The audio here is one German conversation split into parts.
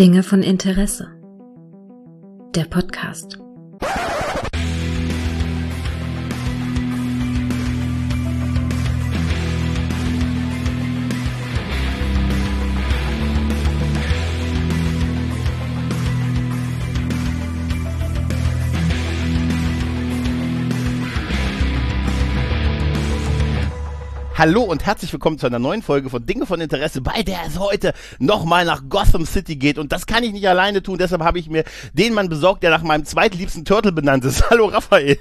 Dinge von Interesse. Der Podcast. Hallo und herzlich willkommen zu einer neuen Folge von Dinge von Interesse, bei der es heute nochmal nach Gotham City geht. Und das kann ich nicht alleine tun, deshalb habe ich mir den Mann besorgt, der nach meinem zweitliebsten Turtle benannt ist. Hallo Raphael.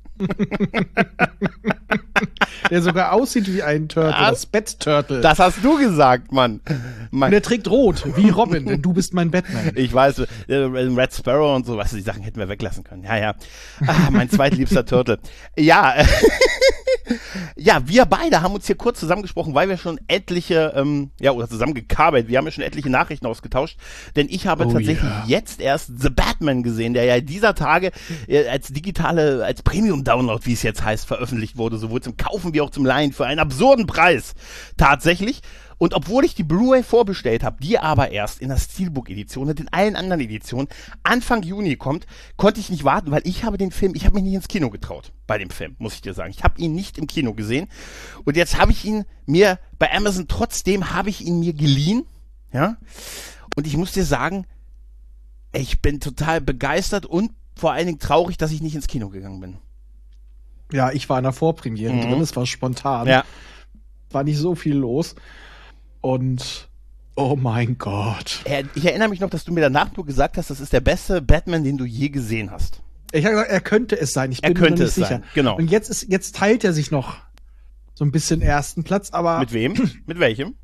Der sogar aussieht wie ein Turtle, das Bat-Turtle. Das hast du gesagt, Mann. Und der trägt rot, wie Robin, denn du bist mein Batman. Ich weiß, Red Sparrow und so, was die Sachen hätten wir weglassen können. Ja. Mein zweitliebster Turtle. Ja, ja, wir beide haben uns hier kurz zusammengesprochen, weil wir schon etliche, oder zusammengekabelt, wir haben ja schon etliche Nachrichten ausgetauscht, denn ich habe tatsächlich jetzt erst The Batman gesehen, der ja dieser Tage als Premium-Download, wie es jetzt heißt, veröffentlicht wurde, sowohl zum Kaufen wie auch zum Leihen für einen absurden Preis. Tatsächlich. Und obwohl ich die Blu-ray vorbestellt habe, die aber erst in der Steelbook-Edition und in allen anderen Editionen Anfang Juni kommt, konnte ich nicht warten, weil ich habe mich nicht ins Kino getraut bei dem Film, muss ich dir sagen. Ich habe ihn nicht im Kino gesehen und jetzt habe ich ihn mir bei Amazon, mir geliehen, ja, und ich muss dir sagen, ich bin total begeistert und vor allen Dingen traurig, dass ich nicht ins Kino gegangen bin. Ja, ich war in der Vorpremiere drin, es war spontan. Ja. War nicht so viel los. Und, oh mein Gott. Ich erinnere mich noch, dass du mir danach nur gesagt hast, das ist der beste Batman, den du je gesehen hast. Ich habe gesagt, er könnte es sein, ich bin mir noch nicht sicher. Genau. Und jetzt teilt er sich noch so ein bisschen ersten Platz, aber... Mit wem? Mit welchem?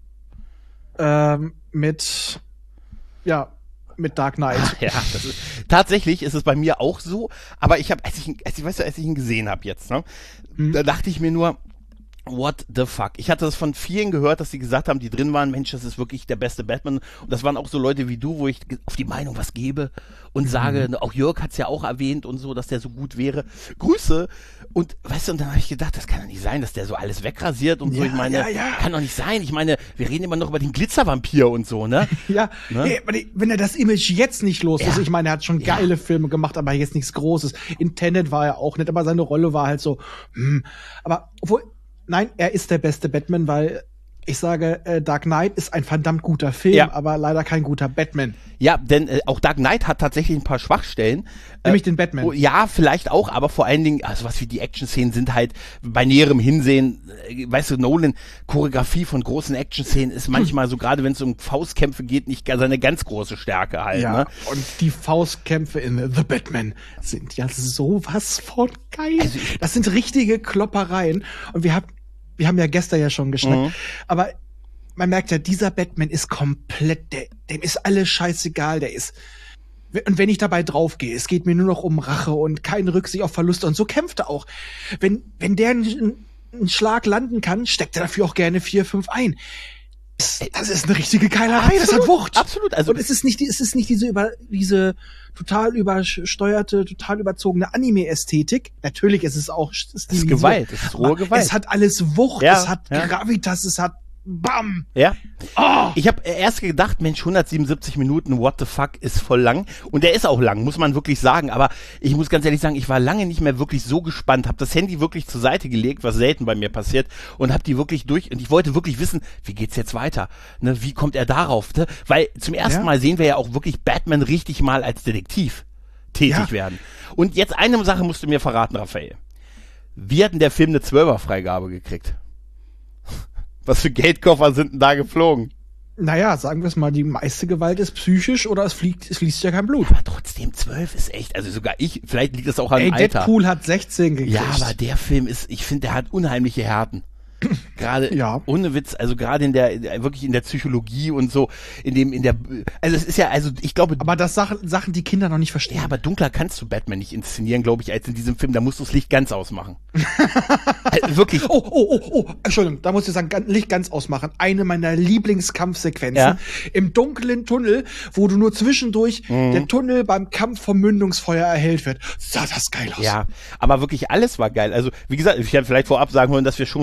Mit Dark Knight. Ja, tatsächlich ist es bei mir auch so, aber ich habe, als ich ihn gesehen habe jetzt, ne, da dachte ich mir nur, what the fuck? Ich hatte das von vielen gehört, dass sie gesagt haben, die drin waren, Mensch, das ist wirklich der beste Batman. Und das waren auch so Leute wie du, wo ich auf die Meinung was gebe und sage, auch Jörg hat es ja auch erwähnt und so, dass der so gut wäre. Grüße! Und weißt du, und dann habe ich gedacht, das kann doch nicht sein, dass der so alles wegrasiert und so. Ich meine, kann doch nicht sein. Ich meine, wir reden immer noch über den Glitzervampir und so, ne? Ja, ne? Wenn er das Image jetzt nicht los ist, ich meine, er hat schon geile Filme gemacht, aber jetzt nichts Großes. In Tenet war er auch nicht, aber seine Rolle war halt so, aber obwohl, nein, er ist der beste Batman, weil ich sage, Dark Knight ist ein verdammt guter Film, aber leider kein guter Batman. Ja, denn auch Dark Knight hat tatsächlich ein paar Schwachstellen. Nämlich den Batman. Ja, vielleicht auch, aber vor allen Dingen, also was wie die Action-Szenen sind halt bei näherem Hinsehen, weißt du, Nolan, Choreografie von großen Action-Szenen ist manchmal so, gerade wenn es um Faustkämpfe geht, nicht seine ganz große Stärke halt. Ja, ne? Und die Faustkämpfe in The Batman sind ja sowas von geil. Also das sind richtige Kloppereien. Und wir haben ja gestern ja schon geschnackt, aber man merkt ja, dieser Batman ist komplett, dem ist alles scheißegal, und wenn ich dabei draufgehe, es geht mir nur noch um Rache und keine Rücksicht auf Verluste und so kämpft er auch. Wenn der einen Schlag landen kann, steckt er dafür auch gerne 4, 5 ein. Das ist eine richtige Keilerei, das hat Wucht. Absolut. Also, und es ist nicht diese total übersteuerte, total überzogene Anime-Ästhetik. Natürlich ist es auch es ist Gewalt, es ist rohe Gewalt. Es hat alles Wucht, es hat Gravitas, es hat Bam! Ja. Oh. Ich habe erst gedacht, Mensch, 177 Minuten, what the fuck, ist voll lang. Und der ist auch lang, muss man wirklich sagen. Aber ich muss ganz ehrlich sagen, ich war lange nicht mehr wirklich so gespannt, habe das Handy wirklich zur Seite gelegt, was selten bei mir passiert, und habe die wirklich und ich wollte wirklich wissen, wie geht's jetzt weiter? Ne, wie kommt er darauf? Ne? Weil zum ersten Mal sehen wir ja auch wirklich Batman richtig mal als Detektiv tätig werden. Und jetzt eine Sache musst du mir verraten, Raphael. Wie hat denn der Film eine 12er-Freigabe gekriegt? Was für Geldkoffer sind denn da geflogen? Naja, sagen wir es mal, die meiste Gewalt ist psychisch oder es fließt ja kein Blut. Aber trotzdem 12 ist echt, also sogar vielleicht liegt das auch an Alter. Deadpool hat 16 gekriegt. Ja, aber der Film ich finde, der hat unheimliche Härten. Gerade, ohne Witz, also gerade wirklich in der Psychologie und so, also es ist ja, also ich glaube. Aber das Sachen, die Kinder noch nicht verstehen. Ja, aber dunkler kannst du Batman nicht inszenieren, glaube ich, als in diesem Film. Da musst du das Licht ganz ausmachen. Also wirklich. Entschuldigung, da muss ich sagen, Licht ganz ausmachen. Eine meiner Lieblingskampfsequenzen im dunklen Tunnel, wo du nur zwischendurch der Tunnel beim Kampf vom Mündungsfeuer erhellt wird. Sah das geil aus. Ja, aber wirklich alles war geil. Also, wie gesagt, ich kann vielleicht vorab sagen wollen, dass wir schon spoilern,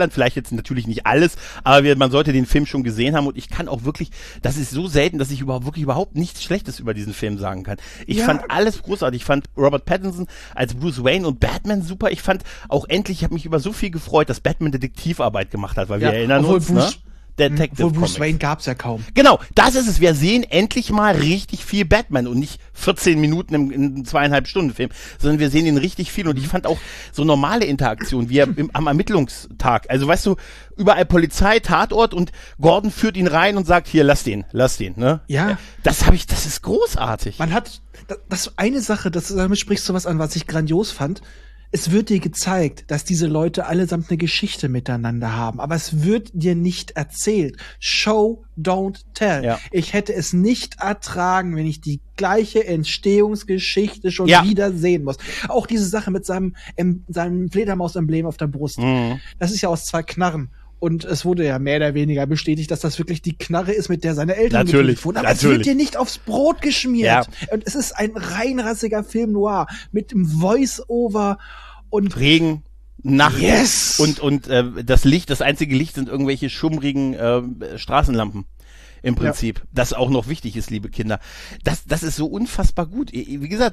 spoilern, vielleicht jetzt natürlich nicht alles, aber man sollte den Film schon gesehen haben und ich kann auch wirklich, das ist so selten, dass ich überhaupt nichts Schlechtes über diesen Film sagen kann. Ich fand alles großartig. Ich fand Robert Pattinson als Bruce Wayne und Batman super. Ich fand auch endlich, ich habe mich über so viel gefreut, dass Batman Detektivarbeit gemacht hat, weil wir erinnern uns, ne? Detective Bruce Wayne gab's ja kaum. Genau, das ist es. Wir sehen endlich mal richtig viel Batman und nicht 14 Minuten in 2,5 Stunden Film, sondern wir sehen ihn richtig viel und ich fand auch so normale Interaktionen, wie er am Ermittlungstag, also weißt du, überall Polizei, Tatort und Gordon führt ihn rein und sagt, hier, lass den, ne? Ja. Das ist großartig. Man hat, das eine Sache, damit sprichst du was an, was ich grandios fand. Es wird dir gezeigt, dass diese Leute allesamt eine Geschichte miteinander haben, aber es wird dir nicht erzählt. Show, don't tell. Ja. Ich hätte es nicht ertragen, wenn ich die gleiche Entstehungsgeschichte schon wieder sehen muss. Auch diese Sache mit seinem Fledermaus-Emblem auf der Brust. Das ist ja aus 2 Knarren. Und es wurde ja mehr oder weniger bestätigt, dass das wirklich die Knarre ist, mit der seine Eltern getötet wurden. Aber es wird dir nicht aufs Brot geschmiert. Ja. Und es ist ein reinrassiger Film noir mit dem Voice-Over und Regen, Nacht und das Licht, das einzige Licht sind irgendwelche schummrigen Straßenlampen. Im Prinzip, das auch noch wichtig ist, liebe Kinder. Das ist so unfassbar gut. Wie gesagt,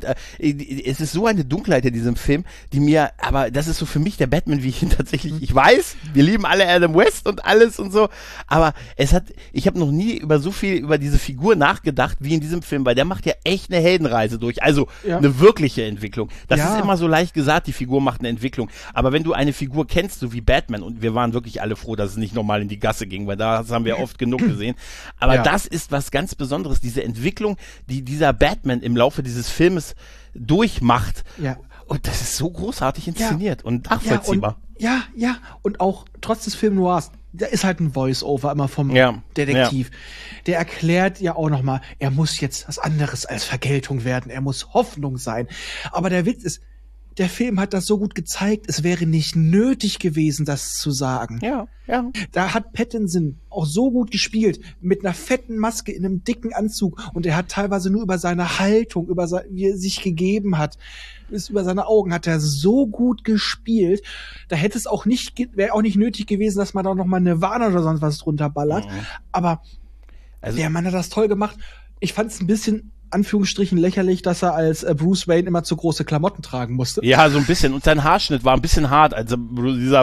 es ist so eine Dunkelheit in diesem Film, aber das ist so für mich der Batman, wie ich ihn tatsächlich, ich weiß, wir lieben alle Adam West und alles und so, aber ich habe noch nie über diese Figur nachgedacht, wie in diesem Film, weil der macht ja echt eine Heldenreise durch, also eine wirkliche Entwicklung. Das ist immer so leicht gesagt, die Figur macht eine Entwicklung, aber wenn du eine Figur kennst, so wie Batman, und wir waren wirklich alle froh, dass es nicht nochmal in die Gasse ging, weil das haben wir oft genug gesehen, aber das ist was ganz Besonderes, diese Entwicklung, die dieser Batman im Laufe dieses Filmes durchmacht. Ja. Und das ist so großartig inszeniert und nachvollziehbar. Und auch trotz des Film Noirs, da ist halt ein Voice-Over immer vom Detektiv. Ja. Der erklärt ja auch nochmal, er muss jetzt was anderes als Vergeltung werden, er muss Hoffnung sein. Aber der Witz ist, der Film hat das so gut gezeigt, es wäre nicht nötig gewesen, das zu sagen. Ja. Da hat Pattinson auch so gut gespielt, mit einer fetten Maske in einem dicken Anzug. Und er hat teilweise nur über seine Haltung, wie er sich gegeben hat, über seine Augen hat er so gut gespielt. Da wäre auch nicht nötig gewesen, dass man da noch mal eine Warne oder sonst was drunter ballert. Aber der Mann hat das toll gemacht. Ich fand es ein bisschen Anführungsstrichen lächerlich, dass er als Bruce Wayne immer zu große Klamotten tragen musste. Ja, so ein bisschen. Und sein Haarschnitt war ein bisschen hart. Also dieser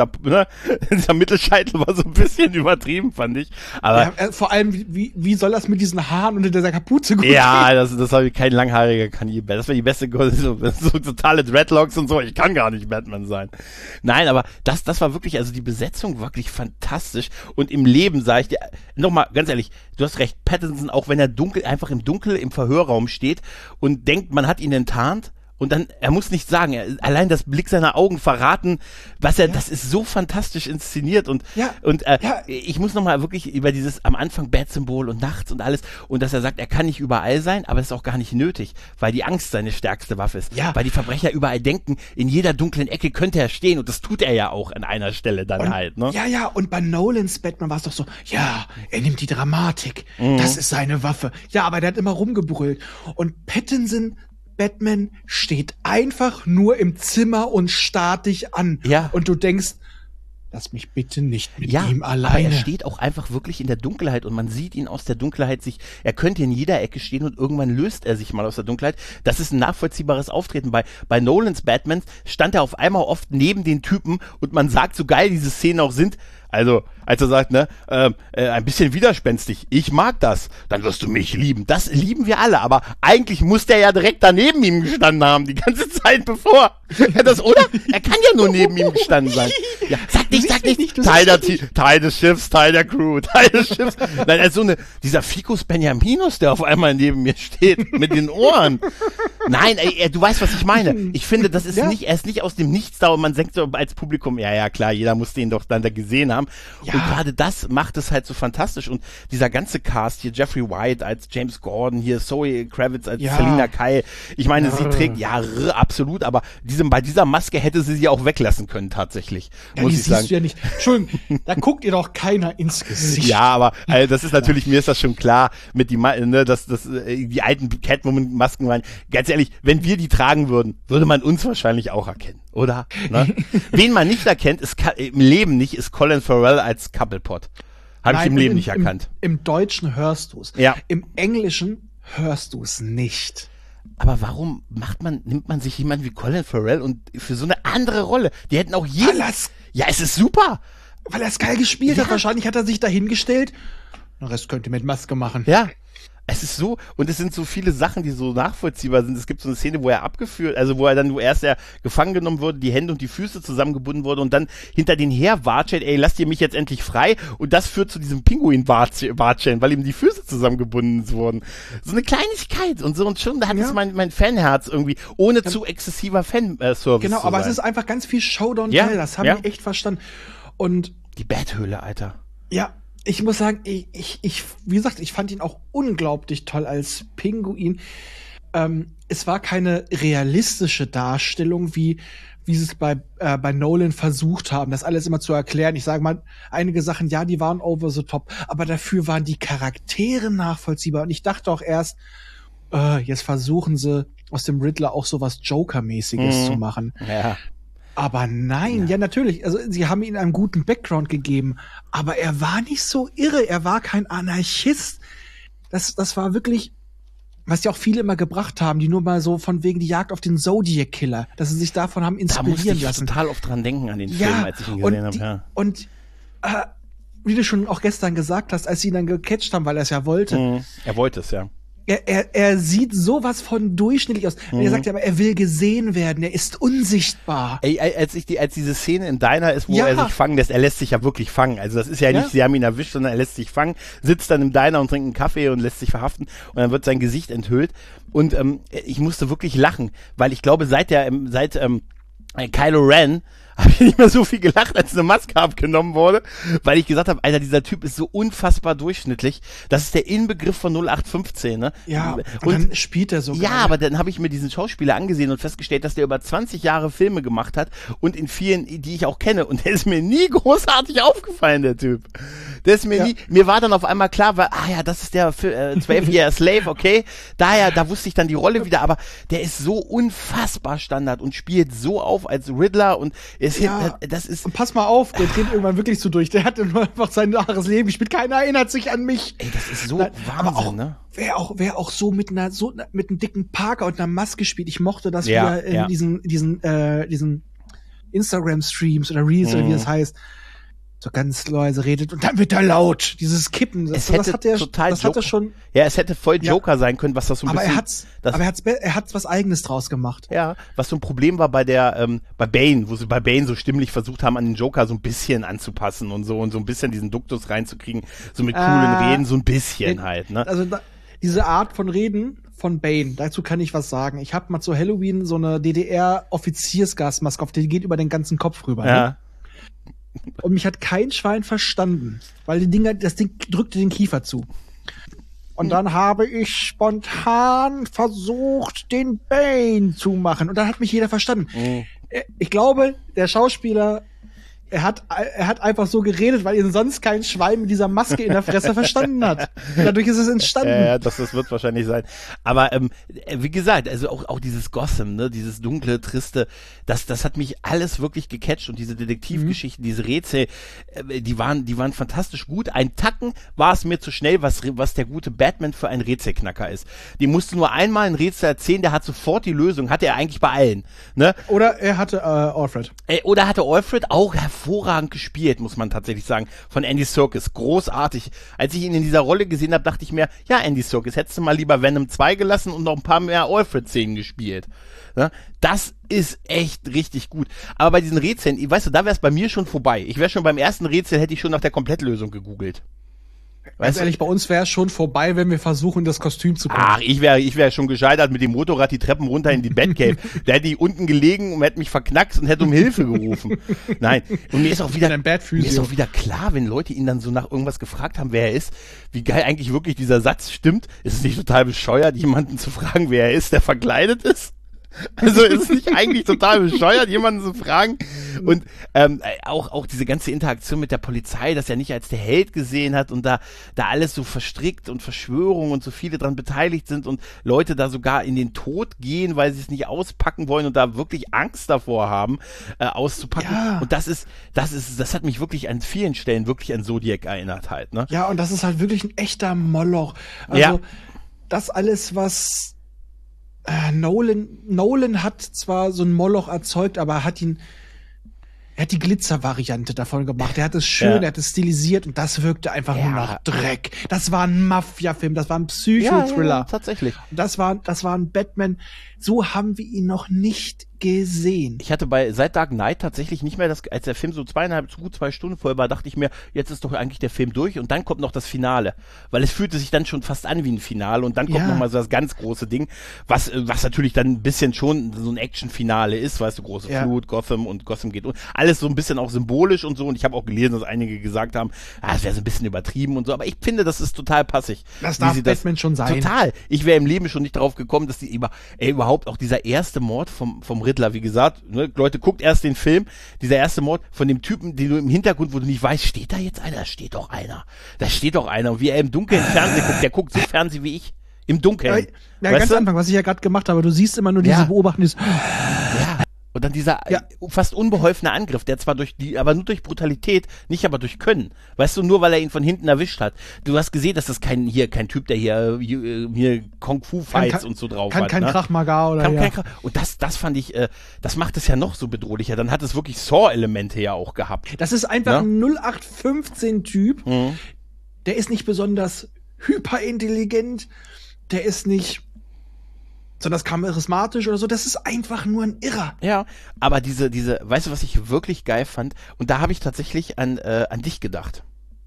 Mittelscheitel war so ein bisschen übertrieben, fand ich. Aber vor allem, wie soll das mit diesen Haaren unter dieser Kapuze gut gehen? Ja, das war kein langhaariger Kannibal. Das war die beste, so totale Dreadlocks und so. Ich kann gar nicht Batman sein. Nein, aber das war wirklich, also die Besetzung wirklich fantastisch. Und im Leben sage ich dir, nochmal, ganz ehrlich, du hast recht, Pattinson, auch wenn er einfach im Dunkel im Verhörraum steht und denkt, man hat ihn enttarnt und dann, er muss nichts sagen, allein das Blick seiner Augen verraten, das ist so fantastisch inszeniert und ich muss nochmal wirklich über dieses am Anfang Bat-Symbol und nachts und alles und dass er sagt, er kann nicht überall sein, aber das ist auch gar nicht nötig, weil die Angst seine stärkste Waffe ist, weil die Verbrecher überall denken, in jeder dunklen Ecke könnte er stehen und das tut er ja auch an einer Stelle dann halt, ne? Ja, und bei Nolans Batman war es doch so, er nimmt die Dramatik, das ist seine Waffe, aber der hat immer rumgebrüllt und Pattinson Batman steht einfach nur im Zimmer und starrt dich an. Ja. Und du denkst, lass mich bitte nicht mit ihm alleine. Aber er steht auch einfach wirklich in der Dunkelheit und man sieht ihn aus der Dunkelheit er könnte in jeder Ecke stehen und irgendwann löst er sich mal aus der Dunkelheit. Das ist ein nachvollziehbares Auftreten. Bei Nolans Batman stand er auf einmal oft neben den Typen und man sagt, so geil diese Szenen auch sind, also, als er sagt, ein bisschen widerspenstig, ich mag das, dann wirst du mich lieben. Das lieben wir alle, aber eigentlich muss der ja direkt daneben ihm gestanden haben, die ganze Zeit bevor. Oder? Er kann ja nur neben ihm gestanden sein. Ja, sag nicht. Teil des Schiffs, Teil der Crew, Teil des Schiffs. Nein, er ist dieser Ficus Benjaminus, der auf einmal neben mir steht, mit den Ohren. Nein, du weißt, was ich meine. Ich finde, er ist nicht aus dem Nichts da und man denkt so als Publikum, ja, klar, jeder muss den doch dann da gesehen haben. Ja. Und gerade das macht es halt so fantastisch und dieser ganze Cast hier, Jeffrey White als James Gordon, hier Zoe Kravitz als Selina Kyle, ich meine, sie trägt, absolut, aber bei dieser Maske hätte sie auch weglassen können tatsächlich, muss ich sagen. Siehst du ja nicht. Entschuldigung, da guckt ihr doch keiner ins Gesicht. Ja, aber das ist natürlich, mir ist das schon klar, mit dass die alten Catwoman-Masken waren, ganz ehrlich, ehrlich, wenn wir die tragen würden, würde man uns wahrscheinlich auch erkennen, oder? Ne? Wen man nicht erkennt, im Leben nicht, ist Colin Farrell als Couplepot. Habe ich im Leben nicht erkannt. Im Deutschen hörst du es. Ja. Im Englischen hörst du es nicht. Aber warum nimmt man sich jemanden wie Colin Farrell und für so eine andere Rolle? Die hätten auch ja, es ist super. Weil er es geil gespielt hat. Wahrscheinlich hat er sich dahingestellt. Den Rest könnt ihr mit Maske machen. Ja. Es ist so, und es sind so viele Sachen, die so nachvollziehbar sind. Es gibt so eine Szene, wo er erst gefangen genommen wurde, die Hände und die Füße zusammengebunden wurde und dann hinter den her watschelt, ey, lasst ihr mich jetzt endlich frei? Und das führt zu diesem Pinguin-Watscheln, weil ihm die Füße zusammengebunden wurden. So eine Kleinigkeit und so, und schon, da hat es mein Fanherz irgendwie, ohne zu exzessiver Fanservice genau, zu aber sein. Es ist einfach ganz viel Showdown-Tell, das habe ich echt verstanden. Und die Betthöhle, Alter. Ja, ich muss sagen, wie gesagt, ich fand ihn auch unglaublich toll als Pinguin. Es war keine realistische Darstellung, wie sie es bei Nolan versucht haben, das alles immer zu erklären. Ich sage mal, einige Sachen, ja, die waren over the top, aber dafür waren die Charaktere nachvollziehbar. Und ich dachte auch erst, jetzt versuchen sie aus dem Riddler auch sowas Joker-mäßiges zu machen. Ja. Aber nein, ja natürlich, also sie haben ihm einen guten Background gegeben, aber er war nicht so irre, er war kein Anarchist. Das war wirklich, was ja auch viele immer gebracht haben, die nur mal so von wegen die Jagd auf den Zodiac-Killer, dass sie sich davon haben inspirieren lassen. Da musste ich total oft dran denken an den Film, als ich ihn gesehen habe. Ja. Und wie du schon auch gestern gesagt hast, als sie ihn dann gecatcht haben, weil er es ja wollte. Er wollte es, ja. Er sieht sowas von durchschnittlich aus. Er sagt ja, aber er will gesehen werden, er ist unsichtbar. Ey, als diese Szene im Diner ist, wo er sich fangen lässt, er lässt sich ja wirklich fangen. Also das ist ja nicht, sie haben ihn erwischt, sondern er lässt sich fangen, sitzt dann im Diner und trinkt einen Kaffee und lässt sich verhaften und dann wird sein Gesicht enthüllt. Und ich musste wirklich lachen, weil ich glaube, seit Kylo Ren habe ich nicht mehr so viel gelacht, als eine Maske abgenommen wurde, weil ich gesagt habe, Alter, dieser Typ ist so unfassbar durchschnittlich. Das ist der Inbegriff von 0815, ne? Ja, und dann spielt er so. Ja, aber dann habe ich mir diesen Schauspieler angesehen und festgestellt, dass der über 20 Jahre Filme gemacht hat und in vielen, die ich auch kenne. Und der ist mir nie großartig aufgefallen, der Typ. Der ist mir nie, mir war dann auf einmal klar, weil, das ist der 12 Year Slave, okay. Da wusste ich dann die Rolle wieder, aber der ist so unfassbar Standard und spielt so auf als Riddler und das ist. Und pass mal auf, der dreht irgendwann wirklich so durch. Der hat nur einfach sein wahres Leben gespielt. Keiner erinnert sich an mich. Ey, das ist so Wahnsinn, aber auch, ne? Wer auch so mit einem dicken Parker und einer Maske spielt. Ich mochte das wieder in diesen Instagram-Streams oder Reels oder wie das heißt. So ganz leise redet und dann wird er laut. Dieses Kippen, das hat er schon. Ja, es hätte voll Joker sein können, was das so ein bisschen. Er hat was Eigenes draus gemacht. Ja, was so ein Problem war bei Bane, wo sie bei Bane so stimmlich versucht haben, an den Joker so ein bisschen anzupassen und so ein bisschen diesen Duktus reinzukriegen, so mit coolen Reden, so ein bisschen halt, ne? Also diese Art von Reden von Bane, dazu kann ich was sagen. Ich habe mal zu Halloween so eine DDR-Offiziersgasmaske auf, die geht über den ganzen Kopf rüber. Ja. Ne? Und mich hat kein Schwein verstanden, weil das Ding drückte den Kiefer zu. Und dann habe ich spontan versucht, den Bane zu machen. Und dann hat mich jeder verstanden. Ich glaube, der Schauspieler, er hat einfach so geredet, weil ihn sonst kein Schwein mit dieser Maske in der Fresse verstanden hat. Dadurch ist es entstanden. Ja, das wird wahrscheinlich sein. Aber wie gesagt, also auch dieses Gotham, ne, dieses dunkle, triste, das hat mich alles wirklich gecatcht und diese Detektivgeschichten, diese Rätsel, die waren fantastisch gut. Ein Tacken war es mir zu schnell, was der gute Batman für ein Rätselknacker ist. Die musste nur einmal ein Rätsel erzählen, der hat sofort die Lösung, hatte er eigentlich bei allen. Ne? Oder er hatte Alfred. Oder hatte Alfred auch hervorragend gespielt, muss man tatsächlich sagen, von Andy Serkis. Großartig. Als ich ihn in dieser Rolle gesehen habe, dachte ich mir, ja, Andy Serkis, hättest du mal lieber Venom 2 gelassen und noch ein paar mehr Alfred-Szenen gespielt. Ja, das ist echt richtig gut. Aber bei diesen Rätseln, weißt du, da wäre es bei mir schon vorbei. Ich wäre schon beim ersten Rätsel, hätte ich schon nach der Komplettlösung gegoogelt. Ganz ehrlich, bei uns wäre es schon vorbei, wenn wir versuchen, das Kostüm zu kommen. Ach, ich wär schon gescheitert mit dem Motorrad die Treppen runter in die Batcave. Da hätte ich unten gelegen und hätte mich verknackt und hätte um Hilfe gerufen. Nein, und mir ist auch wieder klar, wenn Leute ihn dann so nach irgendwas gefragt haben, wer er ist, wie geil eigentlich wirklich dieser Satz stimmt. Ist es nicht total bescheuert, jemanden zu fragen, wer er ist, der verkleidet ist? Also ist es nicht eigentlich total bescheuert, jemanden zu fragen? Und auch diese ganze Interaktion mit der Polizei, dass er nicht als der Held gesehen hat und da alles so verstrickt und Verschwörungen und so viele dran beteiligt sind und Leute da sogar in den Tod gehen, weil sie es nicht auspacken wollen und da wirklich Angst davor haben, auszupacken. Ja. Und das hat mich wirklich an vielen Stellen wirklich an Zodiac erinnert halt, ne? Ja, und das ist halt wirklich ein echter Moloch. Also das alles, was Nolan hat zwar so einen Moloch erzeugt, aber er hat die Glitzer-Variante davon gemacht. Er hat es schön, er hat es stilisiert und das wirkte einfach nur nach Dreck. Das war ein Mafia-Film, das war ein Psychothriller. Ja, tatsächlich. Das war ein Batman. So haben wir ihn noch nicht gesehen. Ich hatte seit Dark Knight tatsächlich nicht mehr als der Film so 2 Stunden voll war, dachte ich mir, jetzt ist doch eigentlich der Film durch und dann kommt noch das Finale. Weil es fühlte sich dann schon fast an wie ein Finale und dann kommt noch mal so das ganz große Ding, was natürlich dann ein bisschen schon so ein Action-Finale ist, weißt du, große Flut, Gotham geht und alles so ein bisschen auch symbolisch und so und ich habe auch gelesen, dass einige gesagt haben, es wäre so ein bisschen übertrieben und so, aber ich finde, das ist total passig. Das darf Batman schon sein. Total. Ich wäre im Leben schon nicht drauf gekommen, dass die überhaupt auch dieser erste Mord vom Riddler, wie gesagt, ne, Leute, guckt erst den Film, dieser erste Mord von dem Typen, den du im Hintergrund, wo du nicht weißt, steht da jetzt einer? Da steht doch einer. Und wie er im Dunkeln Fernsehen guckt, der guckt so Fernsehen wie ich. Im Dunkeln. Ja, ganz am Anfang, was ich ja gerade gemacht habe, du siehst immer nur diese Beobachtung. Ja. Und dann dieser fast unbeholfene Angriff, der zwar aber nur durch Brutalität, nicht aber durch Können. Weißt du, nur weil er ihn von hinten erwischt hat. Du hast gesehen, dass das kein Typ, der hier Kung-Fu-Fights und so drauf hat. Kein Krav Maga oder Und das fand ich, das macht es ja noch so bedrohlicher. Dann hat es wirklich Saw-Elemente ja auch gehabt. Das ist einfach ein 0815-Typ. Der ist nicht besonders hyperintelligent. Der ist nicht besonders charismatisch oder so, das ist einfach nur ein Irrer. Ja, aber diese, weißt du, was ich wirklich geil fand? Und da habe ich tatsächlich an dich gedacht.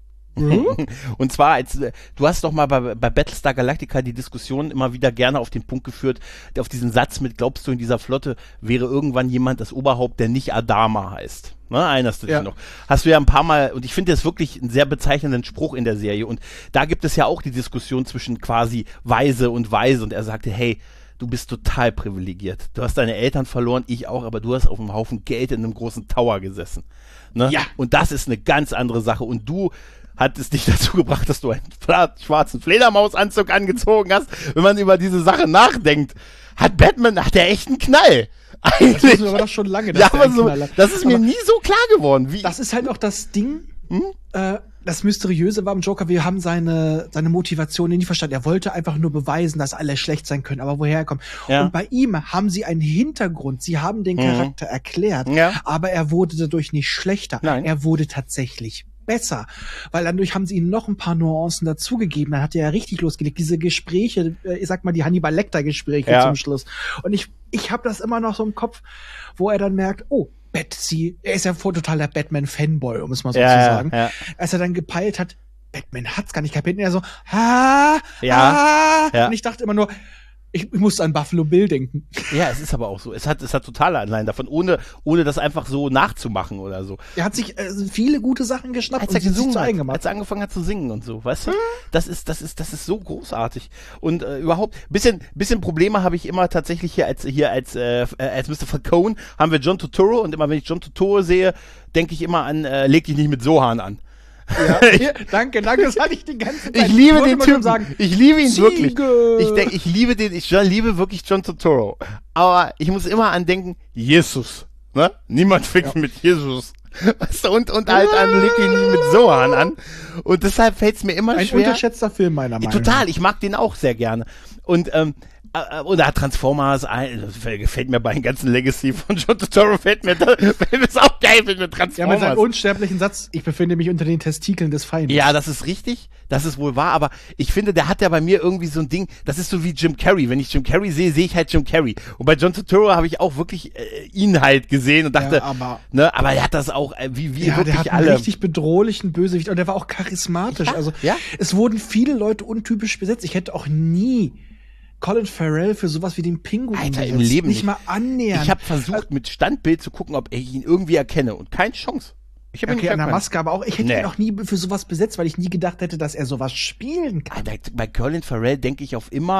Und zwar, du hast doch mal bei Battlestar Galactica die Diskussion immer wieder gerne auf den Punkt geführt, auf diesen Satz mit, glaubst du, in dieser Flotte wäre irgendwann jemand das Oberhaupt, der nicht Adama heißt? Ne, erinnerst du dich noch? Hast du ja ein paar Mal, und ich finde das wirklich einen sehr bezeichnenden Spruch in der Serie, und da gibt es ja auch die Diskussion zwischen quasi Weise, und er sagte, hey, du bist total privilegiert. Du hast deine Eltern verloren, ich auch, aber du hast auf einem Haufen Geld in einem großen Tower gesessen. Ne? Ja. Und das ist eine ganz andere Sache. Und du hat es dich dazu gebracht, dass du einen schwarzen Fledermausanzug angezogen hast. Wenn man über diese Sache nachdenkt, hat der echt einen Knall. Eigentlich. Das wissen wir aber doch schon lange. Ja, aber so, das ist mir nie so klar geworden. Das ist halt auch das Ding, das Mysteriöse war im Joker, wir haben seine Motivation nie verstanden. Er wollte einfach nur beweisen, dass alle schlecht sein können, aber woher er kommt. Ja. Und bei ihm haben sie einen Hintergrund, sie haben den Charakter erklärt, aber er wurde dadurch nicht schlechter. Nein. Er wurde tatsächlich besser, weil dadurch haben sie ihm noch ein paar Nuancen dazugegeben. Dann hat er ja richtig losgelegt. Diese Gespräche, ich sag mal die Hannibal Lecter-Gespräche zum Schluss. Und ich habe das immer noch so im Kopf, wo er dann merkt, oh, Betsy, er ist ja total der Batman-Fanboy, um es mal so zu sagen. Ja. Als er dann gepeilt hat, Batman hat's gar nicht kapiert, und er so, und ich dachte immer nur, ich musste an Buffalo Bill denken. Ja, es ist aber auch so. Es hat totale Anleihen davon, ohne das einfach so nachzumachen oder so. Er hat sich viele gute Sachen geschnappt und sie zu eigen gemacht. Als er angefangen hat zu singen und so, weißt du? Das ist so großartig. Und überhaupt, bisschen Probleme habe ich immer tatsächlich hier als Mr. Falcone haben wir John Turturro, und immer wenn ich John Turturro sehe, denke ich immer an, leg dich nicht mit Sohan an. Ja, danke, das hatte ich den ganzen Tag. Ich liebe den Typen. Ich liebe ihn wirklich. Ich liebe wirklich John Turturro. Aber ich muss immer an denken, Jesus. Ne? Niemand fickt mit Jesus. Weißt du, und halt leg ihn nicht mit Sohan an. Und deshalb fällt es mir immer schwer. Ein unterschätzter Film, meiner Meinung nach. Total, ich mag den auch sehr gerne. Und oder Transformers, gefällt mir bei den ganzen Legacy von John Turturro, fällt mir das auch geil mit Transformers. Ja, mit seinem unsterblichen Satz, ich befinde mich unter den Testikeln des Feindes. Ja, das ist richtig, das ist wohl wahr, aber ich finde, der hat ja bei mir irgendwie so ein Ding, das ist so wie Jim Carrey. Wenn ich Jim Carrey sehe ich halt Jim Carrey. Und bei John Turturro habe ich auch wirklich ihn halt gesehen und dachte, aber er hat das auch, wie wirklich alle. Der hat einen richtig bedrohlichen Bösewicht, und der war auch charismatisch. Es wurden viele Leute untypisch besetzt. Ich hätte auch nie Colin Farrell für sowas wie den Pinguin im Leben nicht mal annähern. Ich habe versucht, mit Standbild zu gucken, ob ich ihn irgendwie erkenne, und keine Chance. Ich habe ihn an der Maske, aber auch ich hätte ihn auch nie für sowas besetzt, weil ich nie gedacht hätte, dass er sowas spielen kann. Bei Colin Farrell denke ich auf immer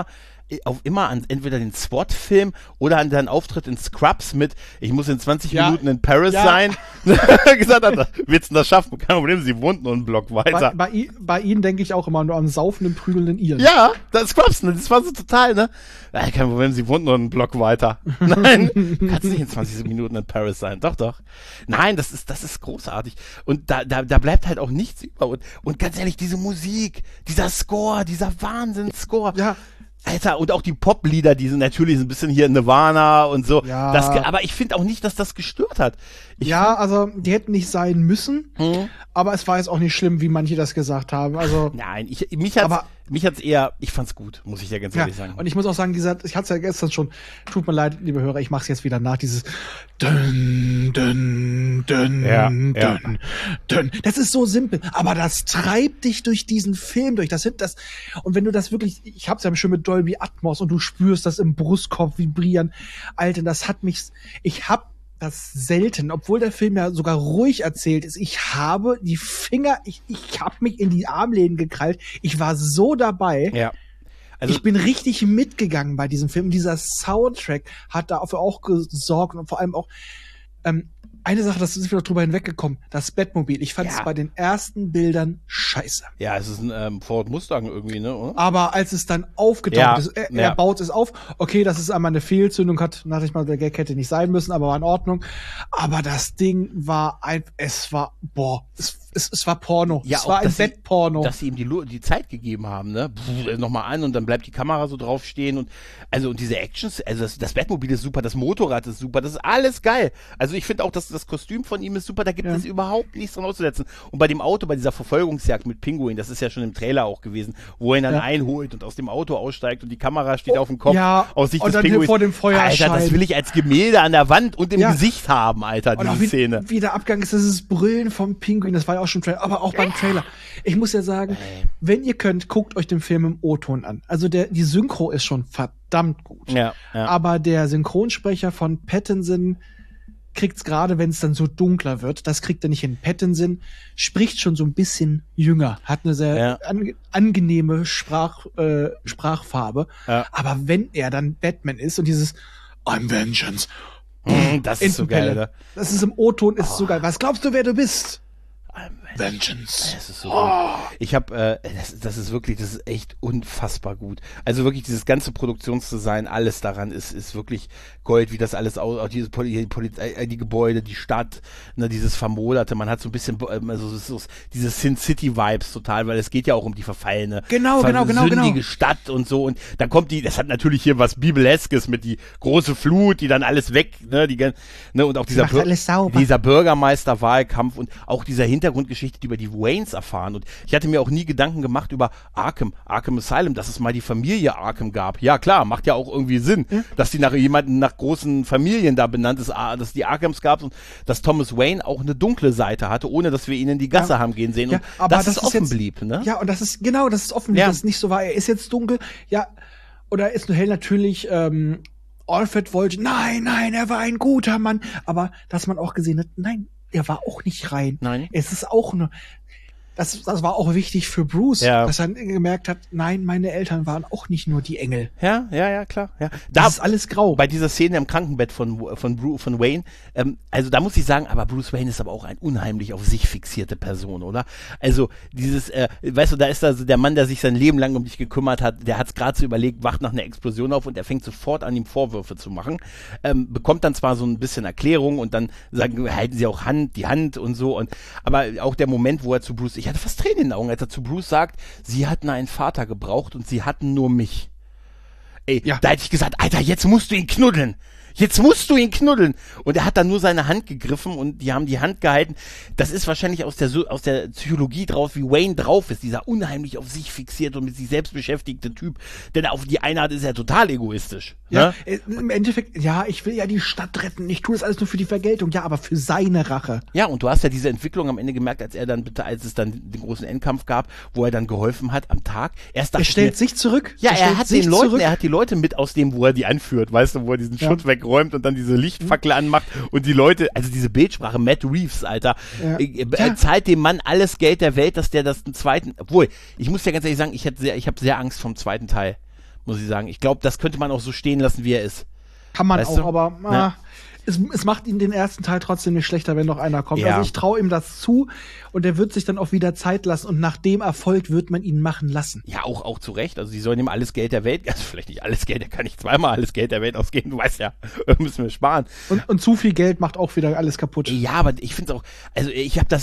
immer an entweder den SWAT-Film oder an seinen Auftritt in Scrubs mit, ich muss in 20 Minuten in Paris sein. Gesagt hat, willst du das schaffen? Kein Problem, sie wohnt nur einen Block weiter. Bei ihnen denke ich auch immer nur an saufenden, prügelnden Iren. Ja, das ist Scrubs, ne? Das war so total, ne? Kein Problem, sie wohnt nur einen Block weiter. Nein, kannst nicht in 20 Minuten in Paris sein. Doch. Nein, das ist großartig. Und da bleibt halt auch nichts über. Und ganz ehrlich, diese Musik, dieser Score, dieser Wahnsinns-Score. Ja. Alter, und auch die Pop-Lieder, die sind natürlich ein bisschen hier Nirvana und so. Ja. Aber ich finde auch nicht, dass das gestört hat. Also die hätten nicht sein müssen, aber es war jetzt auch nicht schlimm, wie manche das gesagt haben. Also nein, mich hat's eher, ich fand's gut, muss ich ja ganz ehrlich sagen. Und ich muss auch sagen, ich hatte es ja gestern schon, tut mir leid, liebe Hörer, ich mach's jetzt wieder nach, dieses Dün, Dün, Dün, Dün, Dün. Das ist so simpel, aber das treibt dich durch diesen Film durch. Und wenn du das wirklich, ich hab's ja schon mit Dolby Atmos und du spürst das im Brustkorb vibrieren. Alter, ich hab das selten, obwohl der Film ja sogar ruhig erzählt ist. Ich habe die Finger, ich habe mich in die Armlehnen gekrallt. Ich war so dabei. Ja. Also, ich bin richtig mitgegangen bei diesem Film. Dieser Soundtrack hat dafür auch gesorgt und vor allem auch eine Sache, das ist wieder drüber hinweggekommen, das Batmobil. Ich fand es bei den ersten Bildern scheiße. Ja, es ist ein Ford Mustang irgendwie, ne? Oder? Aber als es dann aufgetaucht ist, er baut es auf. Okay, dass es einmal eine Fehlzündung hat, dachte ich mal, der Gag hätte nicht sein müssen, aber war in Ordnung. Aber das Ding war es war Porno. Ja, es war ein Bettporno. Dass sie ihm die Zeit gegeben haben, ne? Nochmal an und dann bleibt die Kamera so drauf stehen und diese Actions, also das Batmobil ist super, das Motorrad ist super, das ist alles geil. Also ich finde auch, dass das Kostüm von ihm ist super, da gibt es überhaupt nichts dran auszusetzen. Und bei dem Auto, bei dieser Verfolgungsjagd mit Pinguin, das ist ja schon im Trailer auch gewesen, wo er ihn dann einholt und aus dem Auto aussteigt und die Kamera steht auf dem Kopf aus Sicht des dann Pinguins. Vor dem Feuerschein. Alter, das will ich als Gemälde an der Wand und im Gesicht haben, Alter, und diese Szene. Wie der Abgang ist, das ist Brüllen vom Pinguin, das war ja auch schon im Trailer, aber auch beim Trailer. Ich muss ja sagen, wenn ihr könnt, guckt euch den Film im O-Ton an. Also die Synchro ist schon verdammt gut. Ja. Aber der Synchronsprecher von Pattinson kriegt's gerade, wenn es dann so dunkler wird, das kriegt er nicht hin. Pattinson spricht schon so ein bisschen jünger, hat eine sehr angenehme Sprachfarbe. Ja. Aber wenn er dann Batman ist und dieses I'm Vengeance, das ist so geil, oder? Das ist im O-Ton, ist so geil. Was glaubst du, wer du bist? Vengeance. Das ist so gut. Ich habe, das ist echt unfassbar gut. Also wirklich dieses ganze Produktionsdesign, alles daran ist wirklich Gold, wie das alles aussieht, auch diese Polizei, die Gebäude, die Stadt, ne, dieses Vermoderte, man hat so ein bisschen, diese Sin City Vibes total, weil es geht ja auch um die verfallene, sündige Stadt und so und dann kommt das hat natürlich hier was Bibeleskes mit die große Flut, die dann alles weg, und auch dieser Bürgermeisterwahlkampf und auch dieser Hintergrundgeschichte, die über die Waynes erfahren. Und ich hatte mir auch nie Gedanken gemacht über Arkham Asylum, dass es mal die Familie Arkham gab. Ja, klar, macht ja auch irgendwie Sinn, dass die nach großen Familien da benannt ist, dass die Arkhams gab und dass Thomas Wayne auch eine dunkle Seite hatte, ohne dass wir ihn in die Gasse haben gehen sehen. Und aber das ist offen blieb, ne? Ja, und das ist offen blieb, dass es nicht so war. Er ist jetzt dunkel, oder er ist nur hell, natürlich, Alfred wollte, nein, er war ein guter Mann, aber dass man auch gesehen hat, nein, er war auch nicht rein. Nein. Es ist auch nur, das war auch wichtig für Bruce, dass er gemerkt hat, nein, meine Eltern waren auch nicht nur die Engel. Ja, klar. Ja. Das ist alles grau. Bei dieser Szene im Krankenbett von Wayne, also da muss ich sagen, aber Bruce Wayne ist aber auch ein unheimlich auf sich fixierte Person, oder? Also dieses, weißt du, da ist also der Mann, der sich sein Leben lang um dich gekümmert hat, der hat es gerade so überlegt, wacht nach einer Explosion auf und er fängt sofort an, ihm Vorwürfe zu machen, bekommt dann zwar so ein bisschen Erklärung und dann halten sie auch die Hand und so, aber auch der Moment, wo er zu Bruce, ich hatte fast Tränen in den Augen, als er zu Bruce sagt, sie hatten einen Vater gebraucht und sie hatten nur mich. Da hätte ich gesagt, Alter, jetzt musst du ihn knuddeln. Und er hat dann nur seine Hand gegriffen und die haben die Hand gehalten. Das ist wahrscheinlich aus der Psychologie drauf, wie Wayne drauf ist. Dieser unheimlich auf sich fixierte und mit sich selbst beschäftigte Typ. Denn auf die eine Art ist er total egoistisch. Ja, ne? Im Endeffekt, ich will ja die Stadt retten. Ich tue das alles nur für die Vergeltung. Ja, aber für seine Rache. Ja, und du hast ja diese Entwicklung am Ende gemerkt, als es dann den großen Endkampf gab, wo er dann geholfen hat am Tag. Er stellt sich zurück. Ja, er hat die Leute mit aus dem, wo er die anführt, weißt du, wo er diesen Schutt wegräumt und dann diese Lichtfackel anmacht und die Leute, also diese Bildsprache, Matt Reeves, Alter, zahlt dem Mann alles Geld der Welt, dass der das einen zweiten, obwohl, ich muss ja ganz ehrlich sagen, ich habe sehr Angst vom zweiten Teil. muss ich sagen. Ich glaube, das könnte man auch so stehen lassen, wie er ist. Kann man weißt auch, du? aber Ja. es macht ihn den ersten Teil trotzdem nicht schlechter, wenn noch einer kommt. Ja. Also ich traue ihm das zu und er wird sich dann auch wieder Zeit lassen und nach dem Erfolg wird man ihn machen lassen. Ja, auch zu Recht. Also, die sollen ihm alles Geld der Welt, also vielleicht nicht alles Geld, er kann nicht zweimal alles Geld der Welt ausgeben, du weißt ja, müssen wir sparen. Und zu viel Geld macht auch wieder alles kaputt. Ja, aber ich finde auch, also ich habe das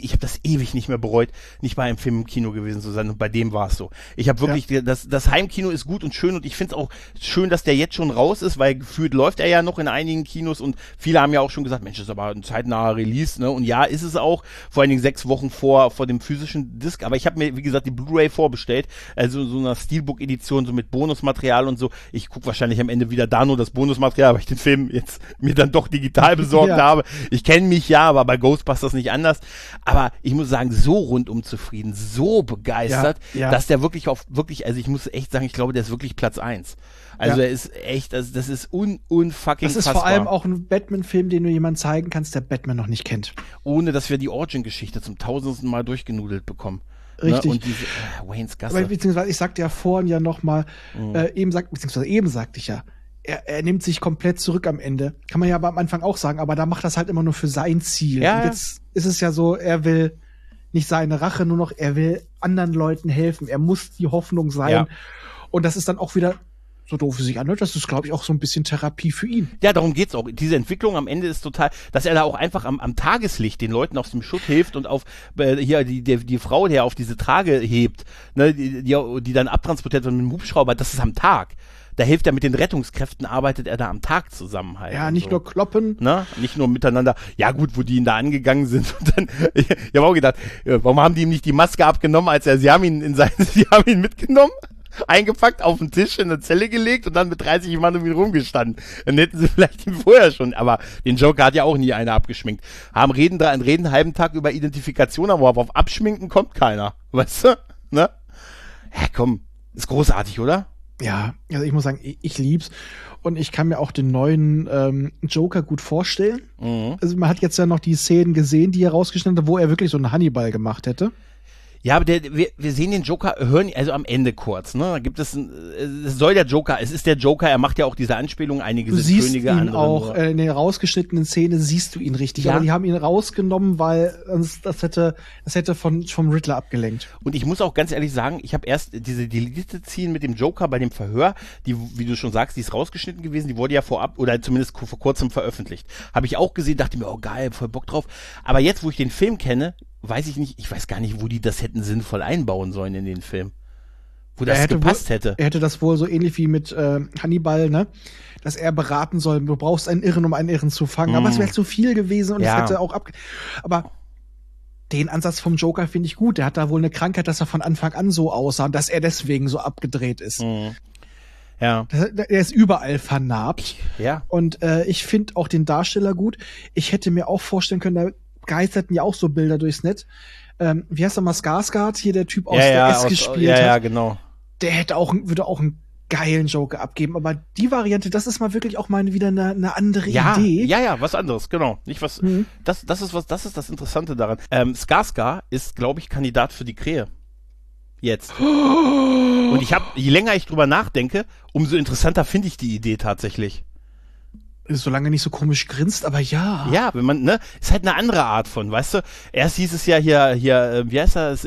ewig nicht mehr bereut, nicht bei einem Film im Kino gewesen zu sein und bei dem war es so. Ich habe wirklich, das Heimkino ist gut und schön und ich finde es auch schön, dass der jetzt schon raus ist, weil gefühlt läuft er ja noch in einigen Kinos und viele haben ja auch schon gesagt, Mensch, das ist aber ein zeitnaher Release, ne? Und ja, ist es auch, vor allen Dingen 6 Wochen vor dem physischen Disc, aber ich habe mir, wie gesagt, die Blu-ray vorbestellt, also so einer Steelbook-Edition, so mit Bonusmaterial und so. Ich gucke wahrscheinlich am Ende wieder da nur das Bonusmaterial, weil ich den Film jetzt mir dann doch digital besorgt habe. Ich kenne mich ja, aber bei Ghostbusters nicht anders. Aber ich muss sagen, so rundum zufrieden, so begeistert, dass der wirklich also ich muss echt sagen, ich glaube, der ist wirklich Platz 1. Also er ist echt, das ist unfucking Das ist fassbar. vor allem auch ein Batman-Film, den du jemandem zeigen kannst, der Batman noch nicht kennt. Ohne, dass wir die Origin-Geschichte zum 1000. Mal durchgenudelt bekommen. Richtig. Ne? Und diese Wayne's Gasse. Aber beziehungsweise ich sagte ja vorhin ja noch mal, eben sagte ich ja, er nimmt sich komplett zurück am Ende. Kann man ja aber am Anfang auch sagen, aber da macht das halt immer nur für sein Ziel. Ja. Und jetzt ist es ja so, er will nicht seine Rache, nur noch, er will anderen Leuten helfen. Er muss die Hoffnung sein. Ja. Und das ist dann auch wieder, so doof es sich anhört, das ist, glaube ich, auch so ein bisschen Therapie für ihn. Ja, darum geht's auch. Diese Entwicklung am Ende ist total, dass er da auch einfach am Tageslicht den Leuten aus dem Schutt hilft und auf hier die Frau, die er auf diese Trage hebt, ne, die dann abtransportiert wird mit dem Hubschrauber, das ist am Tag. Da hilft er mit den Rettungskräften, arbeitet er da am Tag zusammen halt. Ja, nicht so. nur kloppen. Ne? Nicht nur miteinander. Ja gut, wo die ihn da angegangen sind. Und dann, ich habe auch gedacht, warum haben die ihm nicht die Maske abgenommen, sie haben ihn mitgenommen, eingepackt, auf den Tisch in eine Zelle gelegt und dann mit 30 Mann um ihn rumgestanden. Dann hätten sie vielleicht ihn vorher schon, aber den Joker hat ja auch nie einer abgeschminkt. Reden einen halben Tag über Identifikation, aber auf Abschminken kommt keiner. Weißt du? Ne? Ja, komm, ist großartig, oder? Ja, also ich muss sagen, ich lieb's. Und ich kann mir auch den neuen Joker gut vorstellen. Mhm. Also man hat jetzt ja noch die Szenen gesehen, die er rausgeschnitten hat, wo er wirklich so einen Hannibal gemacht hätte. Ja, aber wir sehen den Joker, hören also am Ende kurz, ne? Da gibt es es ist der Joker, er macht ja auch diese Anspielung, einige Du sind siehst Könige, ihn andere auch nur. in der rausgeschnittenen Szene siehst du ihn richtig, Ja. aber die haben ihn rausgenommen, weil das hätte vom Riddler abgelenkt. Und ich muss auch ganz ehrlich sagen, ich habe erst diese Deleted Scene mit dem Joker bei dem Verhör, die, wie du schon sagst, die ist rausgeschnitten gewesen, die wurde ja vorab oder zumindest vor kurzem veröffentlicht. Habe ich auch gesehen, dachte mir, oh geil, voll Bock drauf. Aber jetzt, wo ich den Film kenne, ich weiß gar nicht, wo die das hätten sinnvoll einbauen sollen in den Film. Wo das gepasst hätte. Er hätte das wohl so ähnlich wie mit Hannibal, ne? Dass er beraten soll, du brauchst einen Irren, um einen Irren zu fangen. Aber es wäre zu viel gewesen und es hätte auch aber den Ansatz vom Joker finde ich gut. Der hat da wohl eine Krankheit, dass er von Anfang an so aussah und dass er deswegen so abgedreht ist. Mhm. Ja. Er ist überall vernarbt. Ja. Und ich finde auch den Darsteller gut. Ich hätte mir auch vorstellen können, da geisterten ja auch so Bilder durchs Netz. Wie heißt der mal, Skarsgård, hier der Typ aus der S gespielt hat. Ja, genau. Der würde auch einen geilen Joker abgeben. Aber die Variante, das ist mal wirklich auch mal wieder eine andere Idee. Ja, was anderes, genau. Nicht was. Das ist das Interessante daran. Skarsgård ist, glaube ich, Kandidat für die Krähe. Jetzt. Und je länger ich drüber nachdenke, umso interessanter finde ich die Idee tatsächlich. Solange nicht so komisch grinst, aber ja. Ja, wenn man, ne, ist halt eine andere Art von, weißt du, erst hieß es ja hier, wie heißt er,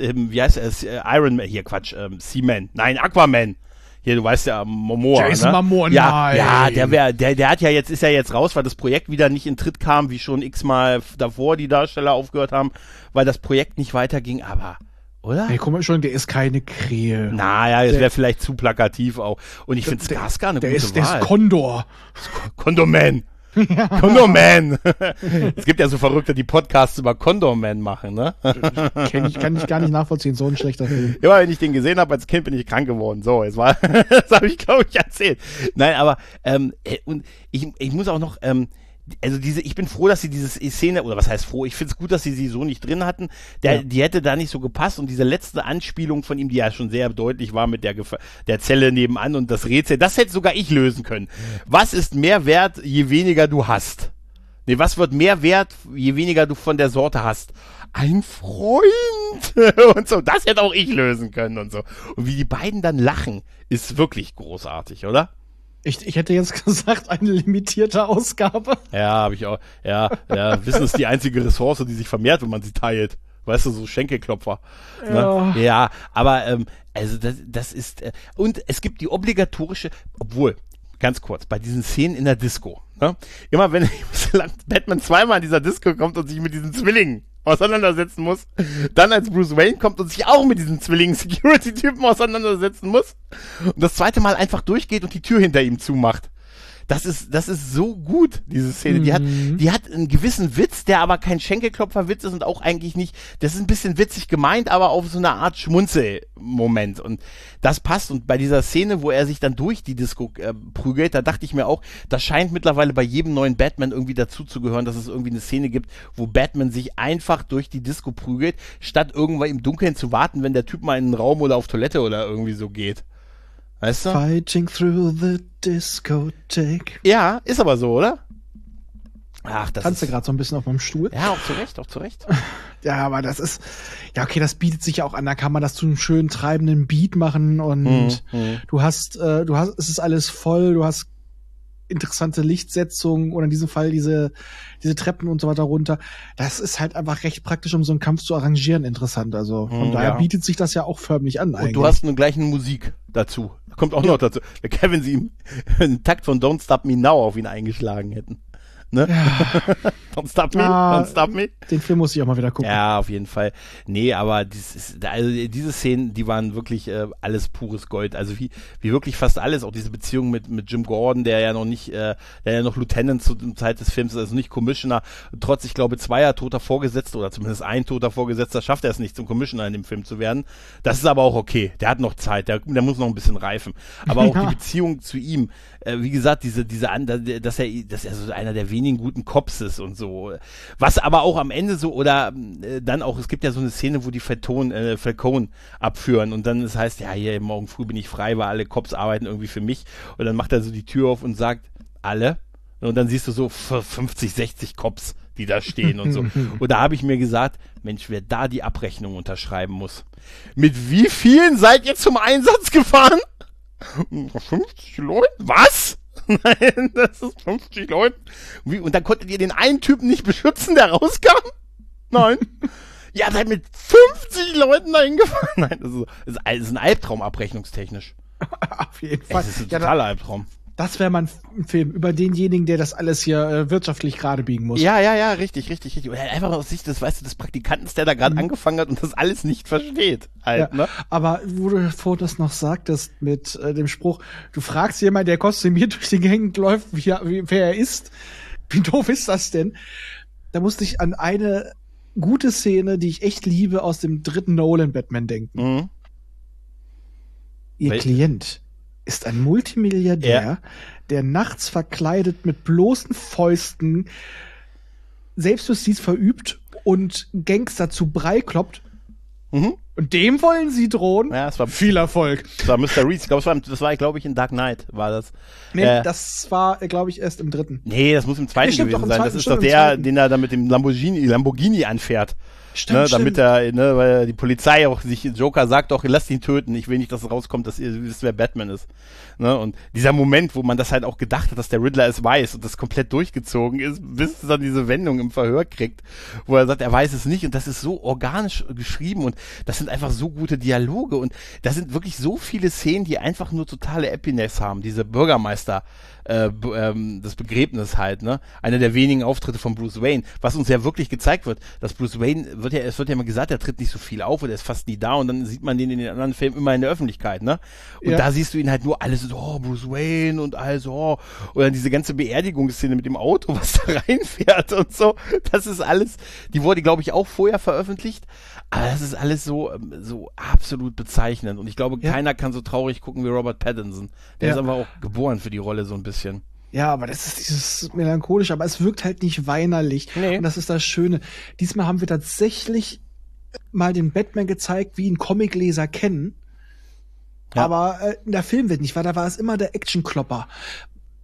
Iron Man, hier, Quatsch, Seaman, nein, Aquaman. Hier, du weißt ja, Momoa, Jason ne? Momoa, ja, nein. Ja, der hat ja jetzt, ist ja jetzt raus, weil das Projekt wieder nicht in Tritt kam, wie schon x-mal davor die Darsteller aufgehört haben, weil das Projekt nicht weiterging, aber, oder? Hey, guck mal schon, der ist keine Krähe. Naja, das wäre vielleicht zu plakativ auch. Und ich finde Skarsgård eine gute Wahl. Der ist Kondor. Condorman. Condorman. Es gibt ja so Verrückte, die Podcasts über Condorman machen, ne? Kann ich gar nicht nachvollziehen, so ein schlechter Film. Ja, wenn ich den gesehen habe als Kind, bin ich krank geworden. So, das habe ich, glaube ich, erzählt. Nein, aber und ich muss auch noch, also ich bin froh, dass sie diese Szene, oder was heißt froh, ich finde es gut, dass sie so nicht drin hatten. Die hätte da nicht so gepasst und diese letzte Anspielung von ihm, die ja schon sehr deutlich war mit der Zelle nebenan und das Rätsel, das hätte sogar ich lösen können. Was ist mehr wert, je weniger du hast? Nee, was wird mehr wert, je weniger du von der Sorte hast? Ein Freund! und so, das hätte auch ich lösen können und so. Und wie die beiden dann lachen, ist wirklich großartig, oder? Ich hätte jetzt gesagt, eine limitierte Ausgabe. Ja, habe ich auch. Ja, Wissen ist die einzige Ressource, die sich vermehrt, wenn man sie teilt. Weißt du, so Schenkelklopfer. Ja, ne? Ja, aber also das ist und es gibt die obligatorische, obwohl, ganz kurz, bei diesen Szenen in der Disco, ne? Immer wenn Batman zweimal in dieser Disco kommt und sich mit diesen Zwillingen auseinandersetzen muss, dann als Bruce Wayne kommt und sich auch mit diesen Zwillingen-Security-Typen auseinandersetzen muss und das zweite Mal einfach durchgeht und die Tür hinter ihm zumacht. Das ist so gut, diese Szene. Die hat einen gewissen Witz, der aber kein Schenkelklopferwitz ist und auch eigentlich nicht, das ist ein bisschen witzig gemeint, aber auf so eine Art Schmunzelmoment. Und das passt. Und bei dieser Szene, wo er sich dann durch die Disco prügelt, da dachte ich mir auch, das scheint mittlerweile bei jedem neuen Batman irgendwie dazu zu gehören, dass es irgendwie eine Szene gibt, wo Batman sich einfach durch die Disco prügelt, statt irgendwann im Dunkeln zu warten, wenn der Typ mal in einen Raum oder auf Toilette oder irgendwie so geht. Weißt du? Fighting through the discotheque. Ja, ist aber so, oder? Ach, das Tanze ist gerade so ein bisschen auf meinem Stuhl. Ja, auch zu Recht, auch zu Recht. Ja, aber das ist, ja, okay, das bietet sich ja auch an. Da kann man das zu einem schönen treibenden Beat machen und du hast, es ist alles voll, du hast interessante Lichtsetzung oder in diesem Fall diese Treppen und so weiter runter. Das ist halt einfach recht praktisch, um so einen Kampf zu arrangieren, interessant. Also von daher bietet sich das ja auch förmlich an eigentlich. Und du hast eine gleiche Musik dazu. Kommt auch noch dazu. Der Kevin sie ihm einen Takt von Don't Stop Me Now auf ihn eingeschlagen hätten. Ne? Ja. Don't Stop Me, Don't Stop Me. Den Film muss ich auch mal wieder gucken. Ja, auf jeden Fall. Nee, aber diese Szenen, die waren wirklich alles pures Gold. Also wie wirklich fast alles, auch diese Beziehung mit Jim Gordon, der ja noch nicht, der ja noch Lieutenant zur Zeit des Films ist, also nicht Commissioner. Trotz, ich glaube, 2 toter Vorgesetzter oder zumindest 1 toter Vorgesetzter schafft er es nicht, zum Commissioner in dem Film zu werden. Das ist aber auch okay. Der hat noch Zeit. Der muss noch ein bisschen reifen. Aber auch die Beziehung zu ihm, wie gesagt, dass er so einer der wenigen guten Cops ist und so. Was aber auch am Ende so, oder dann auch, es gibt ja so eine Szene, wo die Falcone abführen und dann das heißt, ja, hier morgen früh bin ich frei, weil alle Cops arbeiten irgendwie für mich und dann macht er so die Tür auf und sagt, alle? Und dann siehst du so 50, 60 Cops, die da stehen und so. Und da habe ich mir gesagt, Mensch, wer da die Abrechnung unterschreiben muss. Mit wie vielen seid ihr zum Einsatz gefahren? 50 Leute? Was? Nein, das ist 50 Leute. Und dann konntet ihr den einen Typen nicht beschützen, der rauskam? Nein. Ja, seid mit 50 Leuten dahin gefahren. Nein, das ist ein Albtraum abrechnungstechnisch. Auf jeden Fall. Das ist ein totaler Albtraum. Das wäre mal ein Film über denjenigen, der das alles hier wirtschaftlich gerade biegen muss. Ja, richtig. Und einfach aus Sicht des Praktikanten, der da gerade angefangen hat und das alles nicht versteht. Halt, ja, ne? Aber wo du vorhin das noch sagtest mit dem Spruch, du fragst jemanden, der kostümiert durch die Gegend läuft, wer er ist. Wie doof ist das denn? Da musste ich an eine gute Szene, die ich echt liebe, aus dem 3. Nolan-Batman denken. Ihr Klient ist ein Multimilliardär, der nachts verkleidet mit bloßen Fäusten Selbstjustiz verübt und Gangster zu Brei kloppt. Und dem wollen sie drohen? Ja, es war viel Erfolg. Das war Mr. Reese. Ich glaube, das war, glaube ich, in Dark Knight war das. Nee, das war, glaube ich, erst im 3. Nee, das muss im 2. gewesen sein. Das ist doch den er da mit dem Lamborghini anfährt. Stimmt, damit weil die Polizei auch Joker sagt auch, lasst ihn töten, ich will nicht, dass rauskommt, dass ihr wisst, wer Batman ist. Ne? Und dieser Moment, wo man das halt auch gedacht hat, dass der Riddler es weiß und das komplett durchgezogen ist, bis es dann diese Wendung im Verhör kriegt, wo er sagt, er weiß es nicht und das ist so organisch geschrieben und das sind einfach so gute Dialoge und das sind wirklich so viele Szenen, die einfach nur totale Epiness haben, diese Bürgermeister, das Begräbnis halt, ne? Einer der wenigen Auftritte von Bruce Wayne, was uns ja wirklich gezeigt wird, dass Bruce Wayne, es wird ja immer gesagt, er tritt nicht so viel auf oder ist fast nie da und dann sieht man den in den anderen Filmen immer in der Öffentlichkeit, ne? Und da siehst du ihn halt nur alles so, oh, Bruce Wayne und also, oder diese ganze Beerdigungsszene mit dem Auto, was da reinfährt und so, das ist alles, die wurde, glaube ich, auch vorher veröffentlicht, aber das ist alles so absolut bezeichnend und ich glaube, keiner kann so traurig gucken wie Robert Pattinson. Der ist aber auch geboren für die Rolle so ein bisschen. Ja, aber das ist dieses melancholisch, aber es wirkt halt nicht weinerlich. Nee. Und das ist das Schöne. Diesmal haben wir tatsächlich mal den Batman gezeigt, wie ihn Comicleser kennen. Ja. Aber in der Filmwelt nicht, weil da war es immer der Actionklopper.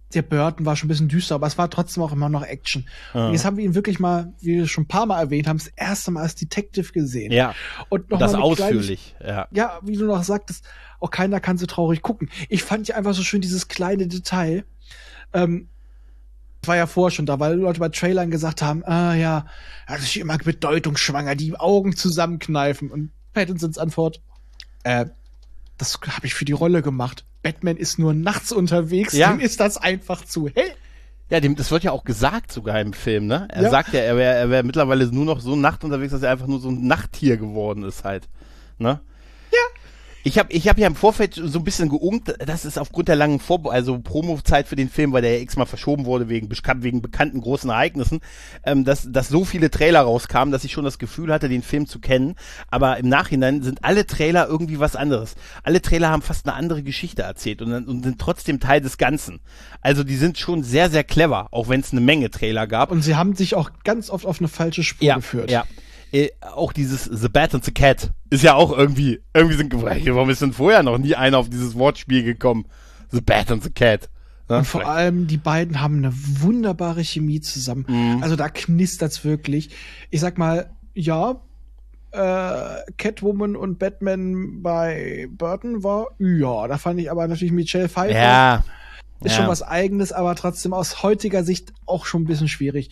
der Burton war schon ein bisschen düster, aber es war trotzdem auch immer noch Action. Und jetzt haben wir ihn wirklich mal, wie wir schon ein paar Mal erwähnt haben, das erste Mal als Detective gesehen. Ja. Und noch das mal ausführlich, ja, wie du noch sagtest, auch keiner kann so traurig gucken. Ich fand ja einfach so schön dieses kleine Detail. War ja vorher schon da, weil Leute bei Trailern gesagt haben, ja, das ist immer bedeutungsschwanger, die Augen zusammenkneifen. Und Pattinsons Antwort, das habe ich für die Rolle gemacht. Batman ist nur nachts unterwegs, dem ist das einfach zu hell. Ja, das wird ja auch gesagt sogar im Film, ne? Er sagt ja, er wär mittlerweile nur noch so Nacht unterwegs, dass er einfach nur so ein Nachttier geworden ist halt, ne? Ja. Ich hab ja im Vorfeld so ein bisschen geungt, dass es aufgrund der langen Promo-Zeit für den Film, weil der ja x-mal verschoben wurde wegen bekannten großen Ereignissen, dass so viele Trailer rauskamen, dass ich schon das Gefühl hatte, den Film zu kennen. Aber im Nachhinein sind alle Trailer irgendwie was anderes. Alle Trailer haben fast eine andere Geschichte erzählt und sind trotzdem Teil des Ganzen. Also die sind schon sehr, sehr clever, auch wenn es eine Menge Trailer gab. Und sie haben sich auch ganz oft auf eine falsche Spur geführt. Ja. Auch dieses The Bat and the Cat ist ja auch irgendwie sind gefragt, warum ist denn vorher noch nie einer auf dieses Wortspiel gekommen? The Bat and the Cat. Ne? Und vor allem, die beiden haben eine wunderbare Chemie zusammen. Also da knistert's wirklich. Ich sag mal, ja, Catwoman und Batman bei Burton da fand ich aber natürlich Michelle Pfeiffer. Ist schon was Eigenes, aber trotzdem aus heutiger Sicht auch schon ein bisschen schwierig.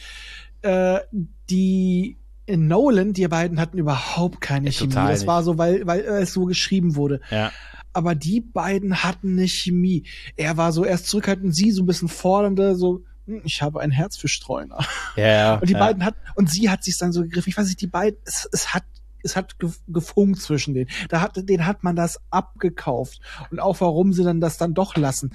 In Nolan, die beiden hatten überhaupt keine Chemie. Das war so, weil es so geschrieben wurde. Ja. Aber die beiden hatten eine Chemie. Er war so erst zurückhaltend, sie so ein bisschen fordernde, so, ich habe ein Herz für Streuner. Ja. Und die beiden und sie hat sich dann so gegriffen. Ich weiß nicht, die beiden, es hat gefunkt zwischen denen. Den hat man das abgekauft. Und auch warum sie dann das dann doch lassen.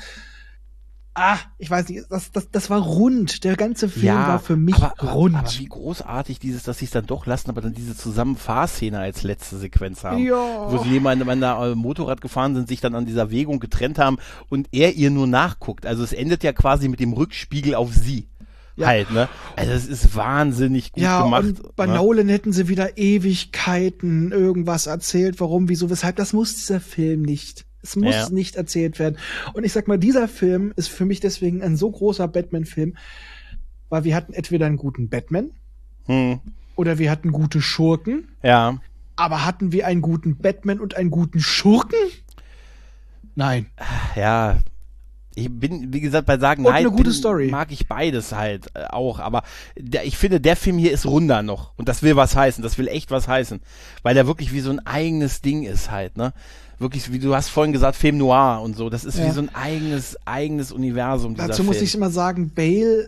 Ich weiß nicht, das war rund. Der ganze Film war für mich rund. Aber wie großartig dass sie es dann doch lassen, aber dann diese Zusammenfahrszene als letzte Sequenz haben. Ja. Wo sie nebeneinander Motorrad gefahren sind, sich dann an dieser Wägung getrennt haben und er ihr nur nachguckt. Also es endet ja quasi mit dem Rückspiegel auf sie. Ja. Halt, ne? Also es ist wahnsinnig gut gemacht. Und bei Nolan hätten sie wieder Ewigkeiten irgendwas erzählt, warum, wieso, weshalb. Das muss dieser Film nicht. Es muss nicht erzählt werden. Und ich sag mal, dieser Film ist für mich deswegen ein so großer Batman-Film, weil wir hatten entweder einen guten Batman oder wir hatten gute Schurken. Ja. Aber hatten wir einen guten Batman und einen guten Schurken? Nein. Ja. Ich bin, wie gesagt, bei Sagen und eine gute Story. Mag ich beides halt auch, aber ich finde, der Film hier ist runder noch und das will was heißen, das will echt was heißen, weil der wirklich wie so ein eigenes Ding ist halt, ne? Wirklich, wie du hast vorhin gesagt, Film Noir und so, das ist wie so ein eigenes Universum, dieser Dazu muss ich immer sagen, Bale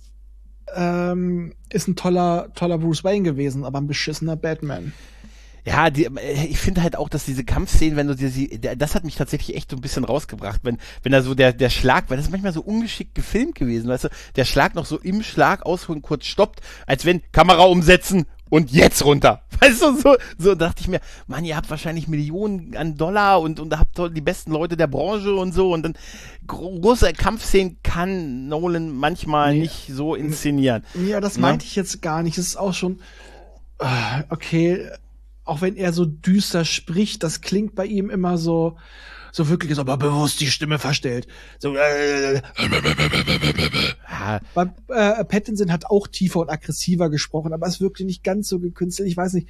ist ein toller Bruce Wayne gewesen, aber ein beschissener Batman. Ja, ich finde halt auch, dass diese Kampfszenen, wenn du das hat mich tatsächlich echt so ein bisschen rausgebracht, wenn da so der Schlag, weil das ist manchmal so ungeschickt gefilmt gewesen, weißt du, der Schlag noch so im Schlag ausholen, kurz stoppt, als wenn Kamera umsetzen und jetzt runter. Weißt du, so dachte ich mir, Mann, ihr habt wahrscheinlich Millionen an Dollar und habt die besten Leute der Branche und so und dann große Kampfszenen kann Nolan manchmal nicht so inszenieren. Ja, das meinte ich jetzt gar nicht. Es ist auch schon, okay, auch wenn er so düster spricht, das klingt bei ihm immer so wirklich, aber bewusst die Stimme verstellt. So, Pattinson hat auch tiefer und aggressiver gesprochen, aber es wirkte nicht ganz so gekünstelt. Ich weiß nicht.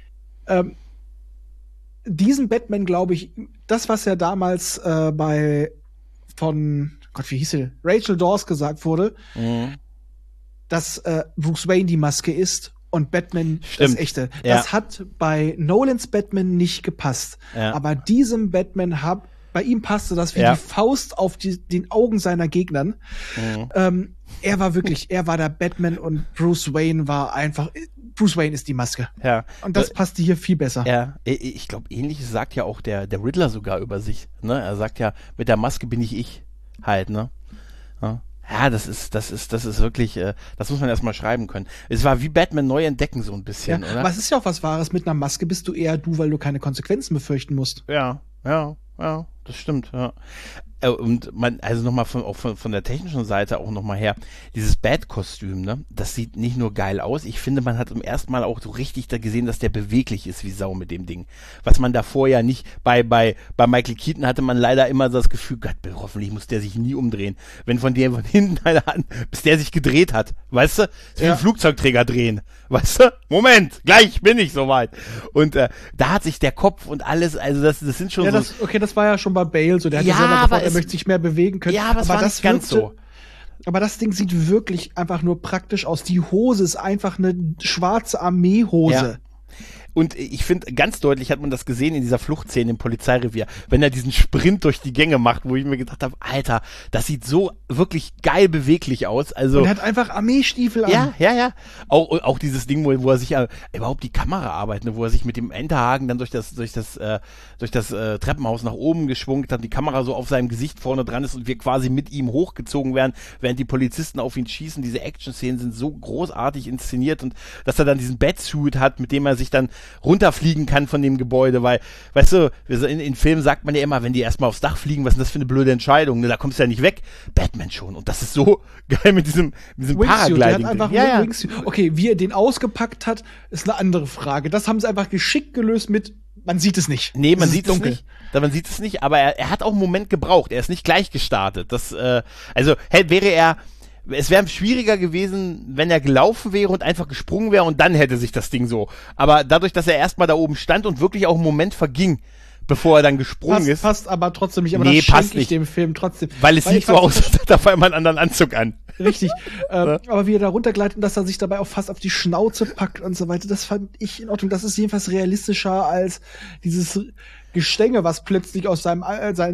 Diesen Batman, glaube ich, das, was ja damals von wie hieß sie? Rachel Dawes gesagt wurde, dass Bruce Wayne die Maske ist und Batman das Echte. Ja. Das hat bei Nolans Batman nicht gepasst. Ja. Aber diesem Batman bei ihm passte das wie die Faust auf den Augen seiner Gegnern. Er war der Batman und Bruce Wayne ist die Maske. Ja. Und das passte hier viel besser. Ja, ich glaube, Ähnliches sagt ja auch der Riddler sogar über sich. Ne? Er sagt ja, mit der Maske bin ich halt, ne? Ja, das ist wirklich, das muss man erstmal schreiben können. Es war wie Batman neu entdecken, so ein bisschen, oder? Aber es ist ja auch was Wahres. Mit einer Maske bist du eher du, weil du keine Konsequenzen befürchten musst. Ja. das stimmt, ja. Und also nochmal von der technischen Seite auch nochmal her, dieses Bat-Kostüm, ne, das sieht nicht nur geil aus, ich finde, man hat zum ersten Mal auch so richtig da gesehen, dass der beweglich ist wie Sau mit dem Ding. Was man davor ja nicht, bei Michael Keaton hatte man leider immer so das Gefühl, Gott, hoffentlich muss der sich nie umdrehen. Wenn von hinten einer an, bis der sich gedreht hat, weißt du? Wie ein Flugzeugträger drehen, weißt du? Moment, gleich bin ich soweit. Und da hat sich der Kopf und alles, also das sind schon so... Das war ja schon bei Bale so, der hat ja selber gefragt, er möchte sich mehr bewegen können. Ja, aber es war nicht ganz so. Aber das Ding sieht wirklich einfach nur praktisch aus. Die Hose ist einfach eine schwarze Armeehose. Ja. Und ich finde, ganz deutlich hat man das gesehen in dieser Fluchtszene im Polizeirevier, wenn er diesen Sprint durch die Gänge macht, wo ich mir gedacht habe, Alter, das sieht so wirklich geil beweglich aus. Also, und er hat einfach Armeestiefel an. Ja. Auch dieses Ding, wo er sich überhaupt die Kamera arbeitet, ne, wo er sich mit dem Enterhaken dann durch das Treppenhaus nach oben geschwungen hat, die Kamera so auf seinem Gesicht vorne dran ist und wir quasi mit ihm hochgezogen werden, während die Polizisten auf ihn schießen. Diese Action-Szenen sind so großartig inszeniert und dass er dann diesen Batsuit hat, mit dem er sich dann runterfliegen kann von dem Gebäude, weil, weißt du, in Filmen sagt man ja immer, wenn die erstmal aufs Dach fliegen, was ist das für eine blöde Entscheidung, ne, da kommst du ja nicht weg. Batman schon. Und das ist so geil mit diesem Paragliding. Ja. Okay, wie er den ausgepackt hat, ist eine andere Frage. Das haben sie einfach geschickt gelöst mit, man sieht es nicht. Nee, man sieht es nicht, aber er hat auch einen Moment gebraucht. Er ist nicht gleich gestartet. Es wäre schwieriger gewesen, wenn er gelaufen wäre und einfach gesprungen wäre und dann hätte sich das Ding so. Aber dadurch, dass er erstmal da oben stand und wirklich auch einen Moment verging, bevor er dann gesprungen ist. Passt aber trotzdem nicht. Aber nee, das passt nicht. Dem Film trotzdem. Weil es sieht so aus, als hätte er auf einmal einen anderen Anzug an. Richtig. Aber wie er da runtergleitet und dass er sich dabei auch fast auf die Schnauze packt und so weiter, das fand ich in Ordnung. Das ist jedenfalls realistischer als dieses Gestänge, was plötzlich aus seinem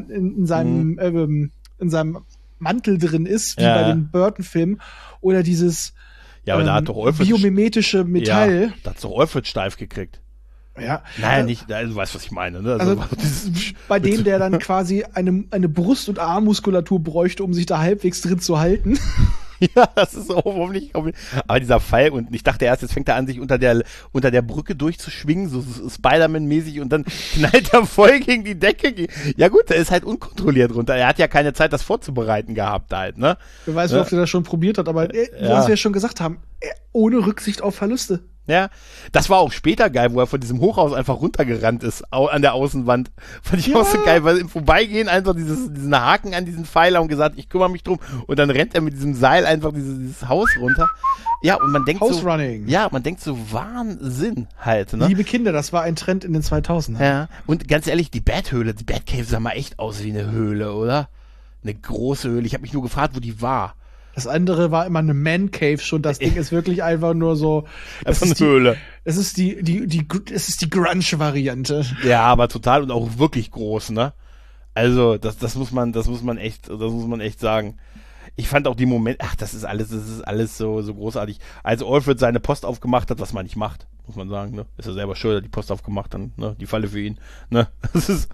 Mantel drin ist, wie bei den Burton-Filmen, oder dieses aber da hat doch Alfred biomimetische Metall. Ja, da hat's doch Alfred steif gekriegt. Ja. Naja, nicht, du weißt, was ich meine, ne? Also bei dem, der dann quasi eine Brust- und Armmuskulatur bräuchte, um sich da halbwegs drin zu halten. Ja, das ist auch nicht. Aber dieser Fall, und ich dachte erst, jetzt fängt er an, sich unter der Brücke durchzuschwingen, so Spider-Man-mäßig, und dann knallt er voll gegen die Decke. Ja gut, er ist halt unkontrolliert runter. Er hat ja keine Zeit, das vorzubereiten gehabt halt, ne? Wer weiß, wie oft er das schon probiert hat, aber was wir ja schon gesagt haben, ohne Rücksicht auf Verluste. Ja, das war auch später geil, wo er von diesem Hochhaus einfach runtergerannt ist, an der Außenwand. Fand ich auch so geil, weil im Vorbeigehen einfach diesen Haken an diesen Pfeiler und gesagt, ich kümmere mich drum. Und dann rennt er mit diesem Seil einfach dieses Haus runter. Ja, und man denkt so Wahnsinn halt, ne? Liebe Kinder, das war ein Trend in den 2000ern. Ja, und ganz ehrlich, die Bat-Höhle, die Batcave sah mal echt aus wie eine Höhle, oder? Eine große Höhle. Ich habe mich nur gefragt, wo die war. Das andere war immer eine Man Cave schon. Das Ding ist wirklich einfach nur so. Das ist eine Höhle. Es ist die Grunge-Variante. Ja, aber total und auch wirklich groß, ne? Also, das muss man echt sagen. Ich fand auch die Momente, das ist alles so großartig. Als Alfred seine Post aufgemacht hat, was man nicht macht, muss man sagen, ne? Ist er selber schuld, hat die Post aufgemacht, dann, ne? Die Falle für ihn, ne? Das ist,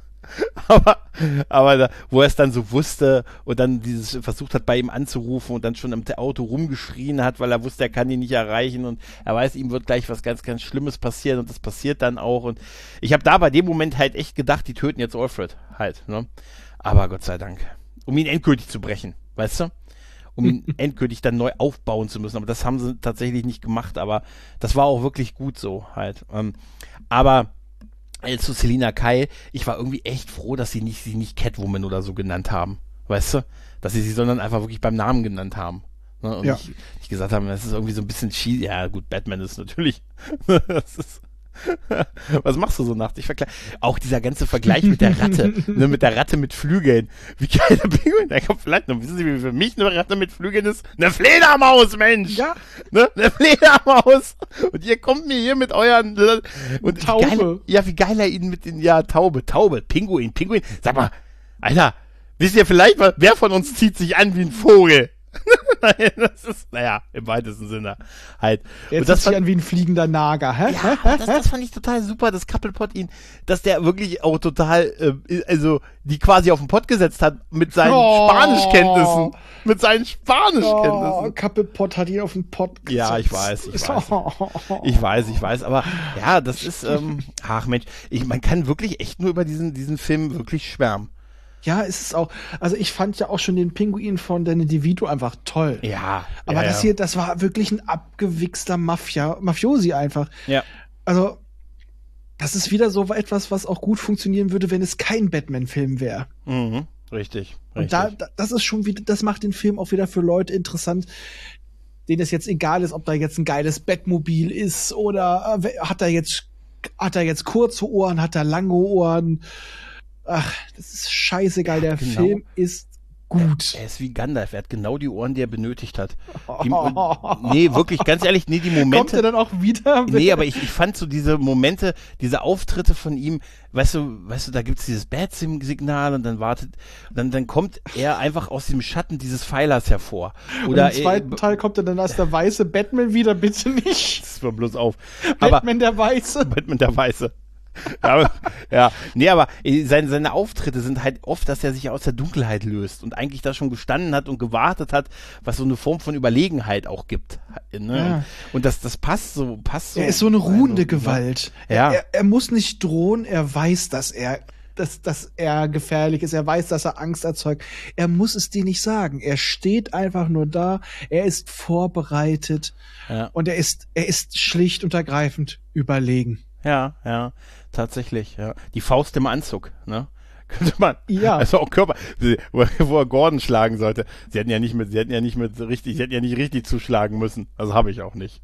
aber da, wo er es dann so wusste und dann versucht hat, bei ihm anzurufen und dann schon im Auto rumgeschrien hat, weil er wusste, er kann ihn nicht erreichen und er weiß, ihm wird gleich was ganz, ganz Schlimmes passieren und das passiert dann auch und ich habe da bei dem Moment halt echt gedacht, die töten jetzt Alfred halt, ne? Aber Gott sei Dank, um ihn endgültig zu brechen, weißt du? Um ihn endgültig dann neu aufbauen zu müssen, aber das haben sie tatsächlich nicht gemacht, aber das war auch wirklich gut so halt. Aber zu Selina Kyle, ich war irgendwie echt froh, dass sie nicht Catwoman oder so genannt haben, weißt du? Dass sie sondern einfach wirklich beim Namen genannt haben. Ne? Und nicht gesagt haben, das ist irgendwie so ein bisschen cheesy. Ja gut, Batman ist natürlich, das ist, was machst du so nachts? Auch dieser ganze Vergleich mit der Ratte, ne, mit der Ratte mit Flügeln. Wie geil der Pinguin, der kommt vielleicht noch, wissen Sie, wie für mich eine Ratte mit Flügeln ist? Eine Fledermaus, Mensch! Ja. Ne? Eine Fledermaus! Und ihr kommt mir hier mit euren, und Taube. Wie geil er ihn mit den, Taube, Pinguin. Sag mal, Alter, wisst ihr vielleicht, wer von uns zieht sich an wie ein Vogel? Nein, das ist, im weitesten Sinne halt. Jetzt zieht sich an wie ein fliegender Nager, hä? Ja, das fand ich total super, dass Couplepot ihn, dass der wirklich auch total, die quasi auf den Pott gesetzt hat mit seinen Spanischkenntnissen. Mit seinen Spanischkenntnissen. Couplepot hat ihn auf den Pott gesetzt. Ja, ich weiß. Ich weiß, aber das ist, Mensch, man kann wirklich echt nur über diesen Film wirklich schwärmen. Ja, ist es auch. Also ich fand ja auch schon den Pinguin von Danny DeVito einfach toll. Ja. Aber das hier, das war wirklich ein abgewichster Mafiosi einfach. Ja. Also, das ist wieder so etwas, was auch gut funktionieren würde, wenn es kein Batman-Film wäre. Mhm. Richtig. Und das ist schon wieder, das macht den Film auch wieder für Leute interessant, denen es jetzt egal ist, ob da jetzt ein geiles Batmobil ist oder hat er jetzt kurze Ohren, hat er lange Ohren. Ach, das ist scheißegal. Der Film ist gut. Er ist wie Gandalf. Er hat genau die Ohren, die er benötigt hat. Nee, wirklich, ganz ehrlich, die Momente. Kommt er dann auch wieder? Nee, aber ich fand so diese Momente, diese Auftritte von ihm, weißt du, da gibt's dieses Bat-Signal und dann kommt er einfach aus dem Schatten dieses Pfeilers hervor. Oder im zweiten Teil kommt er dann als der weiße Batman wieder, bitte nicht. Das war bloß auf. Batman der Weiße. Batman der Weiße. Aber seine Auftritte sind halt oft, dass er sich aus der Dunkelheit löst und eigentlich da schon gestanden hat und gewartet hat, was so eine Form von Überlegenheit auch gibt. Ne? Ja. Und das passt so. Er ist so eine ruhende Gewalt. Ja. Er muss nicht drohen, er weiß, dass er gefährlich ist, er weiß, dass er Angst erzeugt. Er muss es dir nicht sagen. Er steht einfach nur da, er ist vorbereitet und er ist schlicht und ergreifend überlegen. Ja, tatsächlich, ja. Die Faust im Anzug, ne? Könnte man. Ja. Also auch Körper, wo er Gordon schlagen sollte. Sie hätten ja nicht richtig zuschlagen müssen. Also habe ich auch nicht.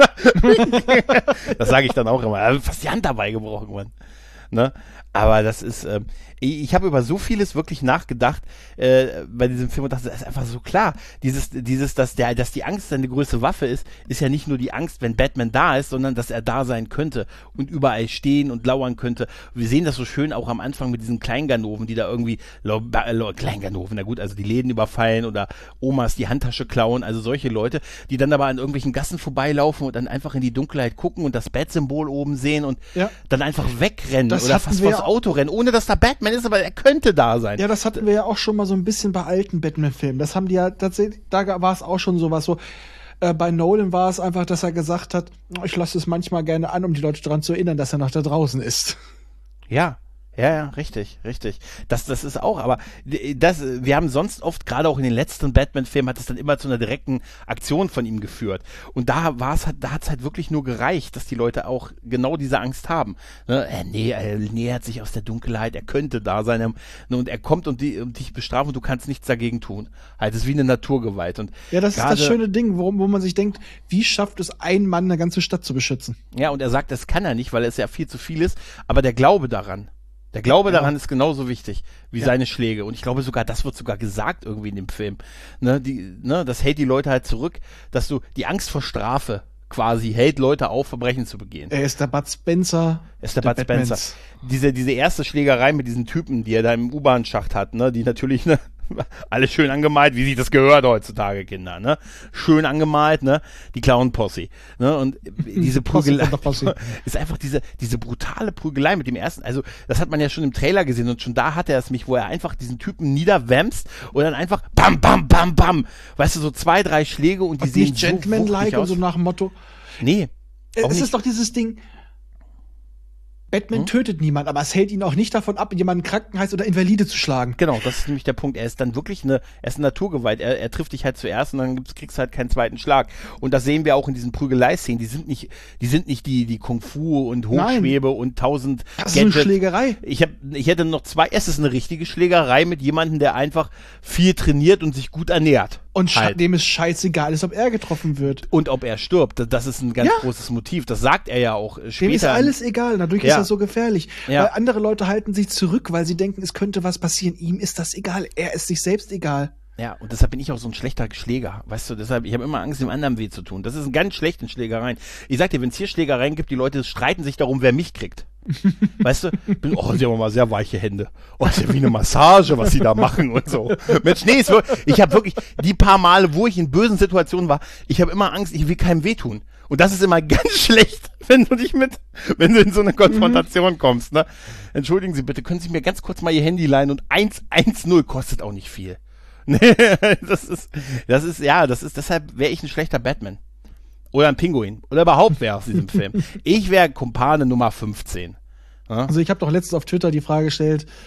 Das sage ich dann auch immer. Also fast die Hand dabei gebrochen worden. Ne? Aber das ist, ich habe über so vieles wirklich nachgedacht bei diesem Film und dachte, das ist einfach so klar. Dass die Angst seine größte Waffe ist ja nicht nur die Angst, wenn Batman da ist, sondern dass er da sein könnte und überall stehen und lauern könnte. Wir sehen das so schön auch am Anfang mit diesen Kleinganoven, die da irgendwie, Kleinganoven, na gut, also die Läden überfallen oder Omas die Handtasche klauen, also solche Leute, die dann aber an irgendwelchen Gassen vorbeilaufen und dann einfach in die Dunkelheit gucken und das Bat-Symbol oben sehen und dann einfach wegrennen oder fast vors Auto rennen, ohne dass da Batman ist, aber er könnte da sein. Ja, das hatten wir ja auch schon mal so ein bisschen bei alten Batman-Filmen. Das haben die ja tatsächlich, da war es auch schon sowas so. Bei Nolan war es einfach, dass er gesagt hat, ich lasse es manchmal gerne an, um die Leute daran zu erinnern, dass er noch da draußen ist. Ja, richtig. Das ist auch, aber wir haben sonst oft, gerade auch in den letzten Batman-Filmen, hat es dann immer zu einer direkten Aktion von ihm geführt. Und da hat es halt wirklich nur gereicht, dass die Leute auch genau diese Angst haben. Ne? Er nähert sich aus der Dunkelheit, er könnte da sein, und er kommt und dich bestrafen und du kannst nichts dagegen tun. Halt, es ist wie eine Naturgewalt. Und ja, das ist das schöne Ding, wo man sich denkt, wie schafft es ein Mann, eine ganze Stadt zu beschützen? Ja, und er sagt, das kann er nicht, weil es ja viel zu viel ist, aber der Glaube daran. Der Glaube daran ist genauso wichtig wie seine Schläge. Und ich glaube sogar, das wird sogar gesagt irgendwie in dem Film. Das hält die Leute halt zurück, dass du die Angst vor Strafe quasi hält Leute auf, Verbrechen zu begehen. Er ist der Bud Spencer. Diese erste Schlägerei mit diesen Typen, die er da im U-Bahn-Schacht hat, ne, die natürlich, ne, alles schön angemalt, wie sich das gehört heutzutage, Kinder, ne? Schön angemalt, ne? Die Clown-Posse, ne? Und diese Prügelei ist einfach diese brutale Prügelei mit dem ersten, also das hat man ja schon im Trailer gesehen und schon da hat er es mich, wo er einfach diesen Typen niederwämst und dann einfach bam, bam, bam, bam, weißt du, so 2, 3 Schläge und die sehen nicht Gentleman-like und so nach dem Motto. Nee. Es ist doch dieses Ding, Batman tötet niemand, aber es hält ihn auch nicht davon ab, jemanden Krankenhaus oder Invalide zu schlagen. Genau, das ist nämlich der Punkt. Er ist dann wirklich eine Naturgewalt. Er trifft dich halt zuerst und dann kriegst du halt keinen zweiten Schlag. Und das sehen wir auch in diesen Prügelei-Szenen. Die sind nicht die Kung Fu und Hochschwebe und 1000 Das ist eine Schlägerei. Ich hätte noch 2. Es ist eine richtige Schlägerei mit jemandem, der einfach viel trainiert und sich gut ernährt. Und dem es scheißegal ist, ob er getroffen wird. Und ob er stirbt. Das ist ein ganz großes Motiv. Das sagt er ja auch später. Dem ist alles egal. Dadurch ist er so gefährlich. Ja. Weil andere Leute halten sich zurück, weil sie denken, es könnte was passieren. Ihm ist das egal. Er ist sich selbst egal. Ja, und deshalb bin ich auch so ein schlechter Schläger. Weißt du, ich habe immer Angst, dem anderen weh zu tun. Das ist ein ganz schlechten Schlägereien. Ich sag dir, wenn es hier Schlägereien gibt, die Leute streiten sich darum, wer mich kriegt. Weißt du? Sie haben mal sehr weiche Hände. Oh, ist ja wie eine Massage, was sie da machen und so. Mensch, nee, ich habe wirklich die paar Male, wo ich in bösen Situationen war, ich habe immer Angst, ich will keinem wehtun. Und das ist immer ganz schlecht, wenn du in so eine Konfrontation kommst, ne? Entschuldigen Sie bitte, können Sie mir ganz kurz mal Ihr Handy leihen und 110 kostet auch nicht viel. Nee, deshalb wäre ich ein schlechter Batman. Oder ein Pinguin. Oder überhaupt wer aus diesem Film. Ich wäre Kumpane Nummer 15. Ja? Also ich habe doch letztens auf Twitter die Frage gestellt,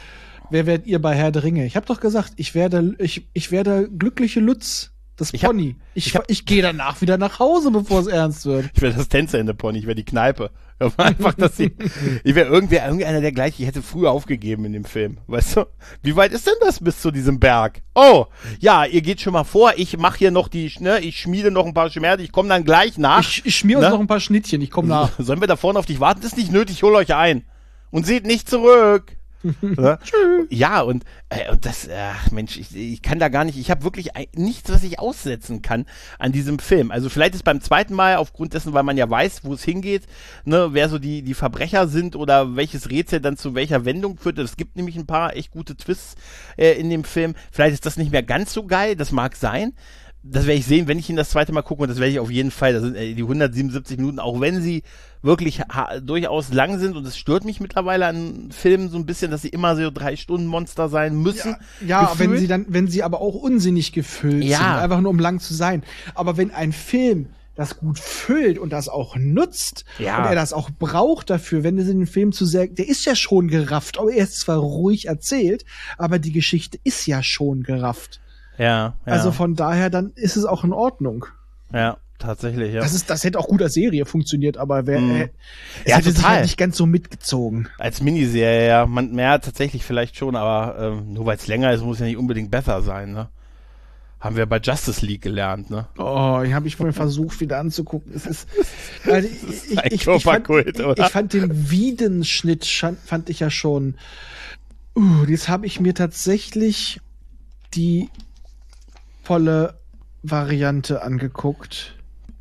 wer werdet ihr bei Herr der Ringe? Ich habe doch gesagt, ich werde glückliche Lutz, das Pony. Ich gehe danach wieder nach Hause, bevor es ernst wird. Ich wäre das Tänzerende-Pony, ich wäre die Kneipe. Einfach, ich wäre irgendeiner der gleiche. Ich hätte früher aufgegeben in dem Film. Weißt du? Wie weit ist denn das bis zu diesem Berg? Oh, ja, ihr geht schon mal vor. Ich mache hier noch ich schmiede noch ein paar Schmerzen. Ich komme dann gleich nach. Ich schmier uns noch ein paar Schnittchen. Ich komme nach. Sollen wir da vorne auf dich warten? Das ist nicht nötig. Ich hol euch ein. Und seht nicht zurück. Ja, und das, Mensch, ich kann da gar nicht, ich habe wirklich nichts, was ich aussetzen kann an diesem Film. Also vielleicht ist beim zweiten Mal, aufgrund dessen, weil man ja weiß, wo es hingeht, ne, wer so die Verbrecher sind oder welches Rätsel dann zu welcher Wendung führt. Es gibt nämlich ein paar echt gute Twists in dem Film. Vielleicht ist das nicht mehr ganz so geil, das mag sein. Das werde ich sehen, wenn ich ihn das zweite Mal gucke, und das werde ich auf jeden Fall. Das sind die 177 Minuten, auch wenn sie wirklich durchaus lang sind, und es stört mich mittlerweile an Filmen so ein bisschen, dass sie immer so 3-Stunden-Monster sein müssen. Ja, wenn sie aber auch unsinnig gefüllt sind, einfach nur um lang zu sein. Aber wenn ein Film das gut füllt und das auch nutzt und er das auch braucht dafür, wenn es in den Film zu sehr, der ist ja schon gerafft, aber er ist zwar ruhig erzählt, aber die Geschichte ist ja schon gerafft. Ja. Also von daher, dann ist es auch in Ordnung. Ja, tatsächlich, ja. Das hätte auch gut als Serie funktioniert, aber es hätte sich halt nicht ganz so mitgezogen. Als Miniserie, ja. Tatsächlich vielleicht schon, aber nur weil es länger ist, muss ja nicht unbedingt besser sein, ne? Haben wir bei Justice League gelernt, ne? Oh, ich habe ich vorhin versucht, wieder anzugucken. Es ist, ich fand den Wiedenschnitt fand ich ja schon. Jetzt habe ich mir tatsächlich die volle Variante angeguckt.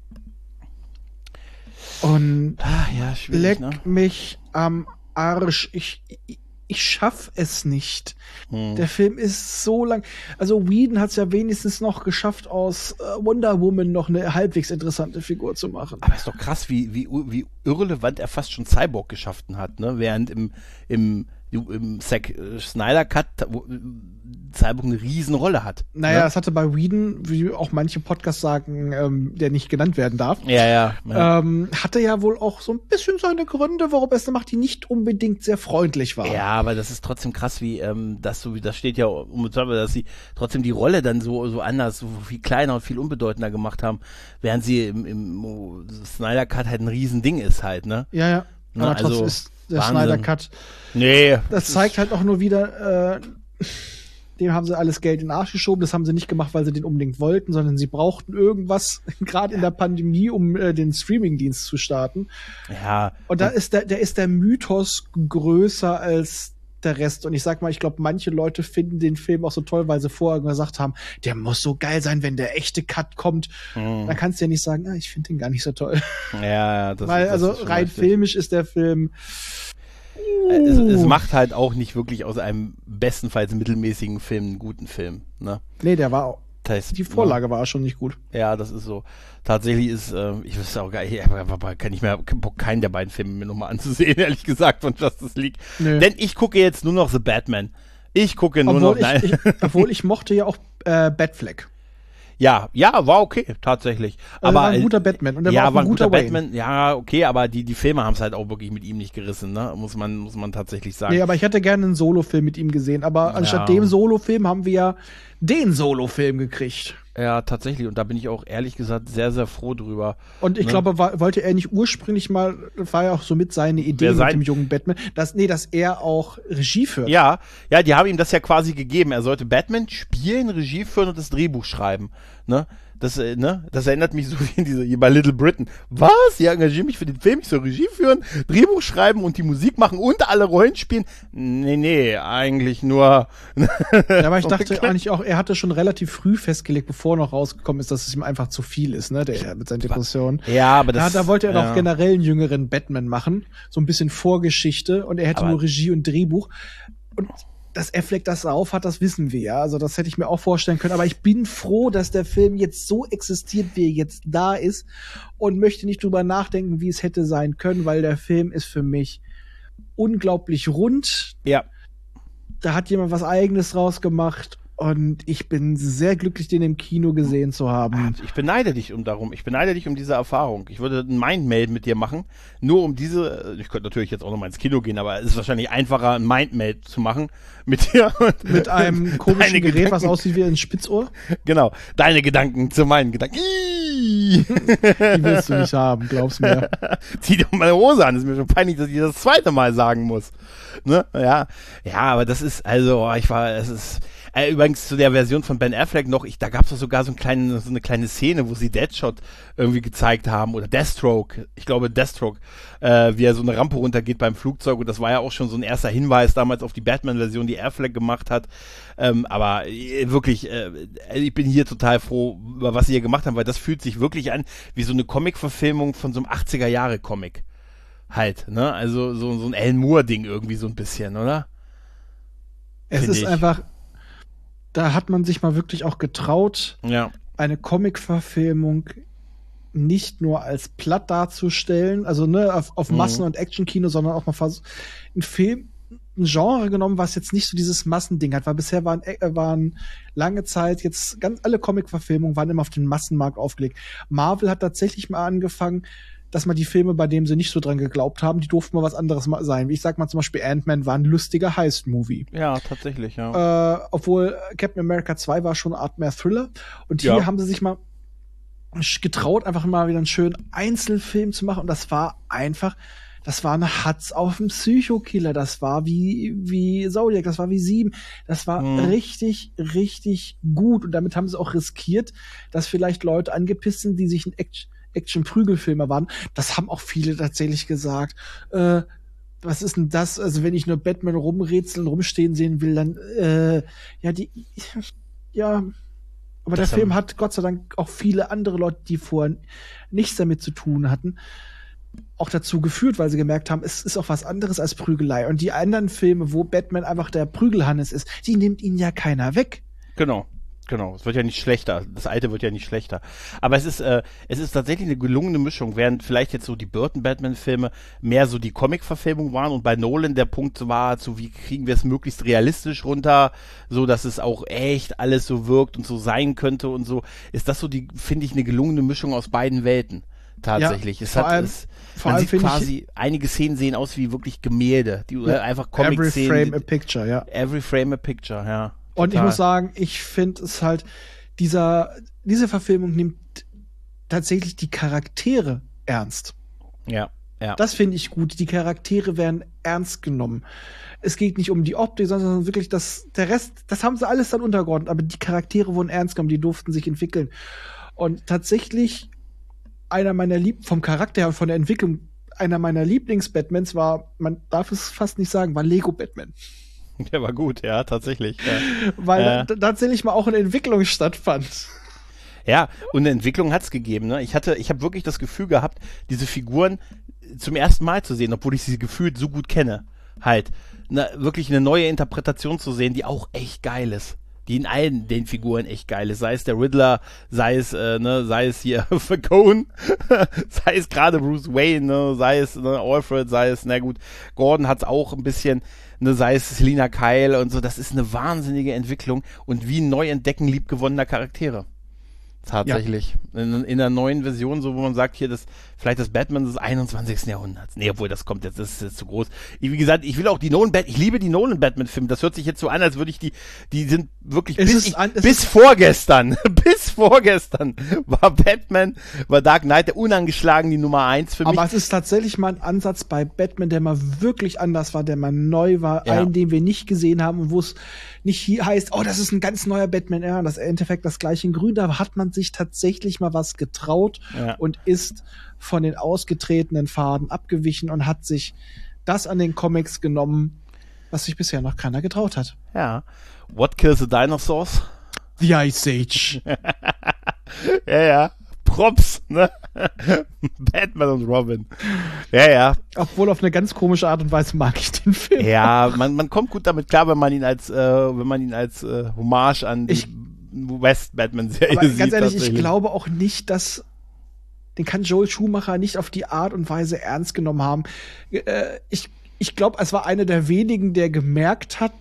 Und leck mich am Arsch. Ich schaff es nicht. Der Film ist so lang. Also Whedon hat es ja wenigstens noch geschafft, aus Wonder Woman noch eine halbwegs interessante Figur zu machen. Aber ist doch krass, wie irrelevant er fast schon Cyborg geschaffen hat, ne? Während im Zack Snyder Cut Cyborg eine Riesenrolle hat. Naja, es hatte bei Whedon, wie auch manche Podcasts sagen, der nicht genannt werden darf, hatte ja wohl auch so ein bisschen seine Gründe, warum er es macht, die nicht unbedingt sehr freundlich waren. Ja, aber das ist trotzdem krass, wie das steht ja, dass sie trotzdem die Rolle dann so anders, so viel kleiner und viel unbedeutender gemacht haben, während sie im Snyder Cut halt ein Riesending ist halt, ne? Ja. Aber trotzdem ist der Wahnsinn. Snyder Cut. Nee. Das zeigt halt auch nur wieder, dem haben sie alles Geld in den Arsch geschoben. Das haben sie nicht gemacht, weil sie den unbedingt wollten, sondern sie brauchten irgendwas, gerade in der Pandemie, um den Streamingdienst zu starten. Ja. Und da ist der Mythos größer als der Rest. Und ich sag mal, ich glaube, manche Leute finden den Film auch so toll, weil sie vorher gesagt haben, der muss so geil sein, wenn der echte Cut kommt. Dann kannst du ja nicht sagen, ich finde den gar nicht so toll. Ja, weil rein richtig. Filmisch ist der Film. Es macht halt auch nicht wirklich aus einem bestenfalls mittelmäßigen Film einen guten Film, ne? Nee, der war auch. Die Vorlage war schon nicht gut. Ja, das ist so. Tatsächlich ist, ich wüsste auch gar nicht, ich habe keinen der beiden Filme mir nochmal anzusehen, ehrlich gesagt, von Justice League. Nö. Denn ich gucke jetzt nur noch The Batman. Obwohl ich mochte ja auch Batfleck. Ja, war okay, tatsächlich. Aber war ein guter Batman und der war auch ein guter Batman. Ja, okay, aber die Filme haben es halt auch wirklich mit ihm nicht gerissen, ne? Muss man tatsächlich sagen. Nee, aber ich hätte gerne einen Solofilm mit ihm gesehen, aber anstatt dem Solofilm haben wir ja den Solofilm gekriegt. Ja, tatsächlich. Und da bin ich auch ehrlich gesagt sehr, sehr froh drüber. Und ich glaube, wollte er nicht ursprünglich mal, das war ja auch so mit seine Idee mit dem jungen Batman, dass er auch Regie führt. Ja, die haben ihm das ja quasi gegeben. Er sollte Batman spielen, Regie führen und das Drehbuch schreiben. Ne? Das erinnert mich so wie bei Little Britain. Was? Ja, engagiere mich für den Film, ich soll Regie führen, Drehbuch schreiben und die Musik machen und alle Rollen spielen? Nee, eigentlich nur. Ja, aber ich dachte eigentlich auch, er hatte schon relativ früh festgelegt, bevor noch rausgekommen ist, dass es ihm einfach zu viel ist, ne, der mit seinen Depressionen. Ja, aber da wollte er doch generell einen jüngeren Batman machen, so ein bisschen Vorgeschichte, und er hätte nur Regie und Drehbuch. Und dass Affleck das drauf hat, das wissen wir ja. Also das hätte ich mir auch vorstellen können. Aber ich bin froh, dass der Film jetzt so existiert, wie er jetzt da ist, und möchte nicht drüber nachdenken, wie es hätte sein können, weil der Film ist für mich unglaublich rund. Ja. Da hat jemand was Eigenes draus gemacht. Und ich bin sehr glücklich, den im Kino gesehen zu haben. Ich beneide dich darum. Ich beneide dich um diese Erfahrung. Ich würde ein Mindmeld mit dir machen, nur um diese, ich könnte natürlich jetzt auch noch mal ins Kino gehen, aber es ist wahrscheinlich einfacher, ein Mindmeld zu machen mit dir. Mit einem komischen Gerät, was aussieht wie ein Spitzohr. Genau, deine Gedanken zu meinen Gedanken. Die willst du nicht haben, glaub's mir. Zieh doch mal eine Hose an, ist mir schon peinlich, dass ich das zweite Mal sagen muss. Ne? Ja, aber das ist, also, übrigens zu der Version von Ben Affleck noch, da gab es doch sogar so eine kleine Szene, wo sie Deadshot irgendwie gezeigt haben, oder Deathstroke, ich glaube Deathstroke, wie er so eine Rampe runtergeht beim Flugzeug, und das war ja auch schon so ein erster Hinweis damals auf die Batman-Version, die Affleck gemacht hat, aber wirklich, ich bin hier total froh, über was sie hier gemacht haben, weil das fühlt sich wirklich an wie so eine Comic-Verfilmung von so einem 80er-Jahre-Comic. Halt, ne? Also so ein Alan Moore-Ding irgendwie so ein bisschen, oder? Es ist einfach, da hat man sich mal wirklich auch getraut, eine Comic-Verfilmung nicht nur als platt darzustellen, also ne, auf Massen- und Action-Kino, sondern auch mal ein Genre genommen, was jetzt nicht so dieses Massending hat, weil bisher waren lange Zeit jetzt ganz alle Comic-Verfilmungen waren immer auf den Massenmarkt aufgelegt. Marvel hat tatsächlich mal angefangen, dass man die Filme, bei denen sie nicht so dran geglaubt haben, die durften mal was anderes sein. Wie ich sag mal zum Beispiel Ant-Man war ein lustiger Heist-Movie. Ja, tatsächlich, ja. Obwohl Captain America 2 war schon eine Art mehr Thriller. Und hier haben sie sich mal getraut, einfach mal wieder einen schönen Einzelfilm zu machen. Und das war eine Hatz auf dem Psycho-Killer. Das war wie Zodiac, das war wie 7. Das war richtig, richtig gut. Und damit haben sie auch riskiert, dass vielleicht Leute angepisst sind, die sich ein Action-Prügelfilme waren. Das haben auch viele tatsächlich gesagt. Was ist denn das? Also wenn ich nur Batman rumrätseln, rumstehen sehen will, dann aber der Film hat Gott sei Dank auch viele andere Leute, die vorher nichts damit zu tun hatten, auch dazu geführt, weil sie gemerkt haben, es ist auch was anderes als Prügelei. Und die anderen Filme, wo Batman einfach der Prügelhannes ist, die nimmt ihn ja keiner weg. Genau. Es wird ja nicht schlechter. Das Alte wird ja nicht schlechter. Aber es ist tatsächlich eine gelungene Mischung, während vielleicht jetzt so die Burton-Batman-Filme mehr so die Comic-Verfilmung waren und bei Nolan der Punkt war, so wie kriegen wir es möglichst realistisch runter, so dass es auch echt alles so wirkt und so sein könnte und so, ist das so finde ich, eine gelungene Mischung aus beiden Welten. Tatsächlich. Ja, man sieht quasi, einige Szenen sehen aus wie wirklich Gemälde, die einfach Comic-Szenen. Every frame a picture, ja. Every frame a picture, ja. Und ich muss sagen, ich finde es halt, diese Verfilmung nimmt tatsächlich die Charaktere ernst. Ja. Das finde ich gut. Die Charaktere werden ernst genommen. Es geht nicht um die Optik, sondern wirklich der Rest, das haben sie alles dann untergeordnet, aber die Charaktere wurden ernst genommen, die durften sich entwickeln. Und tatsächlich vom Charakter her und von der Entwicklung, einer meiner Lieblings-Batmans war, man darf es fast nicht sagen, war Lego Batman. Der war gut, ja, tatsächlich. Ja. Weil tatsächlich mal auch eine Entwicklung stattfand. Ja, und eine Entwicklung hat's gegeben. Ne? Ich habe wirklich das Gefühl gehabt, diese Figuren zum ersten Mal zu sehen, obwohl ich sie gefühlt so gut kenne. Halt, wirklich eine neue Interpretation zu sehen, die auch echt geil ist. Die in allen den Figuren echt geil ist. Sei es der Riddler, sei es hier Falcone, sei es gerade Bruce Wayne, ne? Sei es Alfred, sei es, Gordon hat's auch ein bisschen, sei es Selina Kyle und so. Das ist eine wahnsinnige Entwicklung und wie ein Neuentdecken liebgewonnener Charaktere. Tatsächlich. Ja. In der neuen Version, so wo man sagt, hier, vielleicht das Batman des 21. Jahrhunderts. Nee, obwohl das kommt jetzt, das ist jetzt zu groß. Wie gesagt, ich liebe die Nolan-Batman-Filme. Das hört sich jetzt so an, als würde ich die sind wirklich bis vorgestern war Dark Knight der unangeschlagen die Nummer 1 für mich. Aber es ist tatsächlich mal ein Ansatz bei Batman, der mal wirklich anders war, der mal neu war, einen, den wir nicht gesehen haben und wo es nicht hier heißt, das ist ein ganz neuer Batman, das ist im Endeffekt das gleiche in Grün, da hat man sich tatsächlich mal was getraut und ist von den ausgetretenen Faden abgewichen und hat sich das an den Comics genommen, was sich bisher noch keiner getraut hat. Ja. What kills the dinosaurs? The Ice Age. Ja. Props, ne? Batman und Robin. Ja. Obwohl auf eine ganz komische Art und Weise mag ich den Film. Ja, man kommt gut damit klar, wenn man ihn als Hommage an die West-Batman-Serie sieht. Ganz ehrlich, ich glaube auch nicht, dass den kann Joel Schumacher nicht auf die Art und Weise ernst genommen haben. Ich glaube, es war einer der wenigen, der gemerkt hat,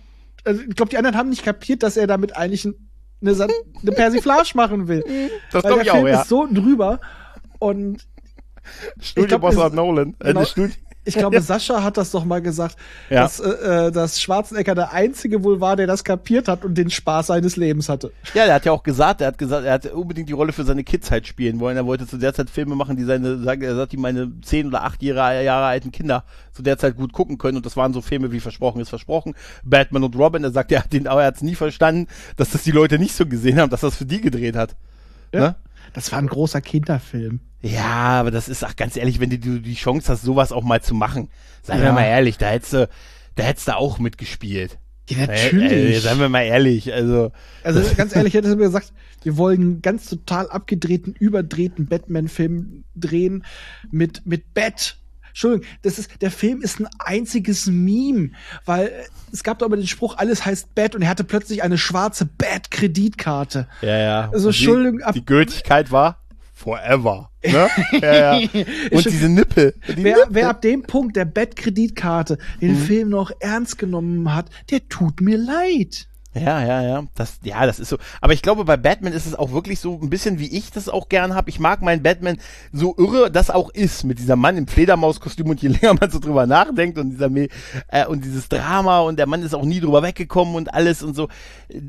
ich glaube, die anderen haben nicht kapiert, dass er damit eigentlich eine Persiflage machen will. Das Weil glaube ich der Film auch, ja. ist so drüber und Studioboss ich glaub, Nolan. genau, ich glaube, Sascha hat das doch mal gesagt, Ja. dass Schwarzenegger der Einzige wohl war, der das kapiert hat und den Spaß seines Lebens hatte. Ja, der hat ja auch gesagt, er hat unbedingt die Rolle für seine Kids halt spielen wollen. Er wollte zu der Zeit Filme machen, die er sagt, die meine 10 oder 8 Jahre alten Kinder zu der Zeit gut gucken können. Und das waren so Filme wie Versprochen ist Versprochen, Batman und Robin. Er sagt, er hat es nie verstanden, dass das die Leute nicht so gesehen haben, dass er das für die gedreht hat. Ja. Ne? Das war ein großer Kinderfilm. Ja, aber das ist, ganz ehrlich, wenn du die Chance hast, sowas auch mal zu machen, seien wir mal ehrlich, da hättest du auch mitgespielt. Ja, natürlich. Seien wir mal ehrlich, also ganz ehrlich, hätte er mir gesagt, wir wollen einen ganz total abgedrehten, überdrehten Batman-Film drehen mit Bat. Entschuldigung, der Film ist ein einziges Meme, weil es gab doch immer den Spruch, alles heißt Bat und er hatte plötzlich eine schwarze Bat-Kreditkarte. Ja. Also, Entschuldigung. Die Gültigkeit war forever. Ne? Ja. Und diese Nippel. Wer ab dem Punkt der Bat-Kreditkarte den Film noch ernst genommen hat, der tut mir leid. Ja. Das ist so. Aber ich glaube, bei Batman ist es auch wirklich so ein bisschen, wie ich das auch gern habe. Ich mag meinen Batman so irre, das auch ist, mit dieser Mann im Fledermauskostüm und je länger man so drüber nachdenkt und und dieses Drama und der Mann ist auch nie drüber weggekommen und alles und so.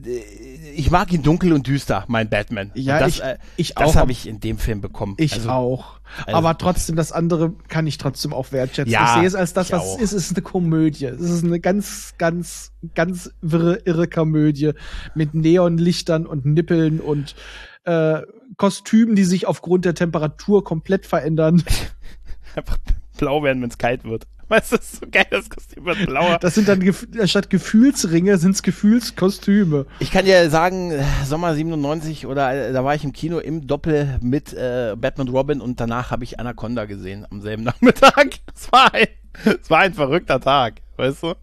Ich mag ihn dunkel und düster, mein Batman. Ja, und ich das auch. habe ich in dem Film bekommen. Ich auch. Aber trotzdem, das andere kann ich trotzdem auch wertschätzen. Ja, ich sehe es als das, was auch. es ist. Es ist eine Komödie. Es ist eine ganz, ganz, ganz irre Komödie mit Neonlichtern und Nippeln und Kostümen, die sich aufgrund der Temperatur komplett verändern. Einfach blau werden, wenn es kalt wird. Weißt du, das ist so geil, das Kostüm wird blauer. Das sind dann statt Gefühlsringe sind's Gefühlskostüme. Ich kann dir sagen, Sommer 97 da war ich im Kino im Doppel mit Batman und Robin und danach habe ich Anaconda gesehen am selben Nachmittag. Es war ein verrückter Tag, weißt du?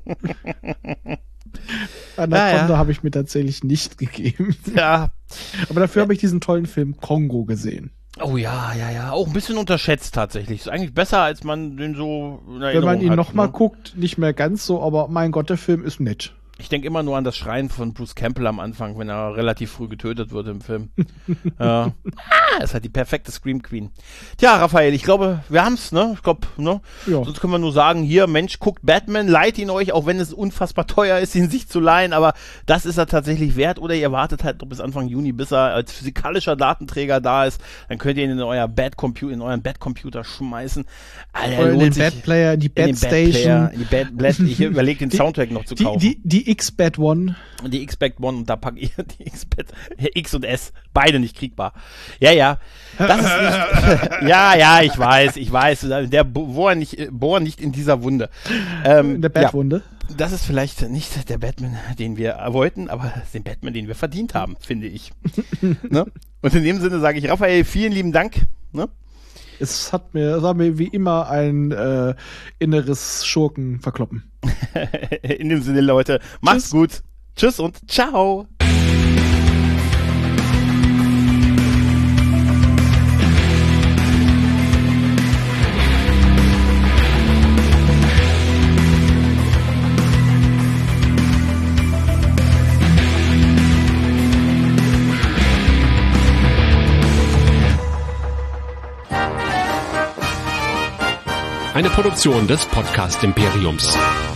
Anaconda habe ich mir tatsächlich nicht gegeben. Ja. Aber dafür habe ich diesen tollen Film Kongo gesehen. Oh ja. Auch ein bisschen unterschätzt tatsächlich. Ist eigentlich besser, als man den so in Erinnerung Wenn man ihn hat, nochmal ne? guckt, nicht mehr ganz so, aber mein Gott, der Film ist nett. Ich denke immer nur an das Schreien von Bruce Campbell am Anfang, wenn er relativ früh getötet wird im Film. Ist halt die perfekte Scream Queen. Tja, Raphael, ich glaube, wir haben's, ne? Ich glaube, ne? Ja. Sonst können wir nur sagen, hier, Mensch, guckt Batman, leiht ihn euch, auch wenn es unfassbar teuer ist, ihn sich zu leihen, aber das ist er tatsächlich wert. Oder ihr wartet halt bis Anfang Juni, bis er als physikalischer Datenträger da ist. Dann könnt ihr ihn in euren Bad-Computer schmeißen. Alter, Oder in den sich- Bad-Player, in die Bad-Station. Ich überlege den Soundtrack noch zu kaufen. Die X-Bad One. Die X-Bad One und da packe ich die X-Bad, X und S, beide nicht kriegbar. Ja. Das ist nicht, ja, ich weiß, der bohr nicht in dieser Wunde. In der Bad-Wunde. Ja, das ist vielleicht nicht der Batman, den wir wollten, aber den Batman, den wir verdient haben, finde ich. Ne? Und in dem Sinne sage ich, Raphael, vielen lieben Dank. Ne? Es war mir wie immer ein inneres Schurken verkloppen. In dem Sinne, Leute, macht's gut. Tschüss und ciao. Eine Produktion des Podcast Imperiums.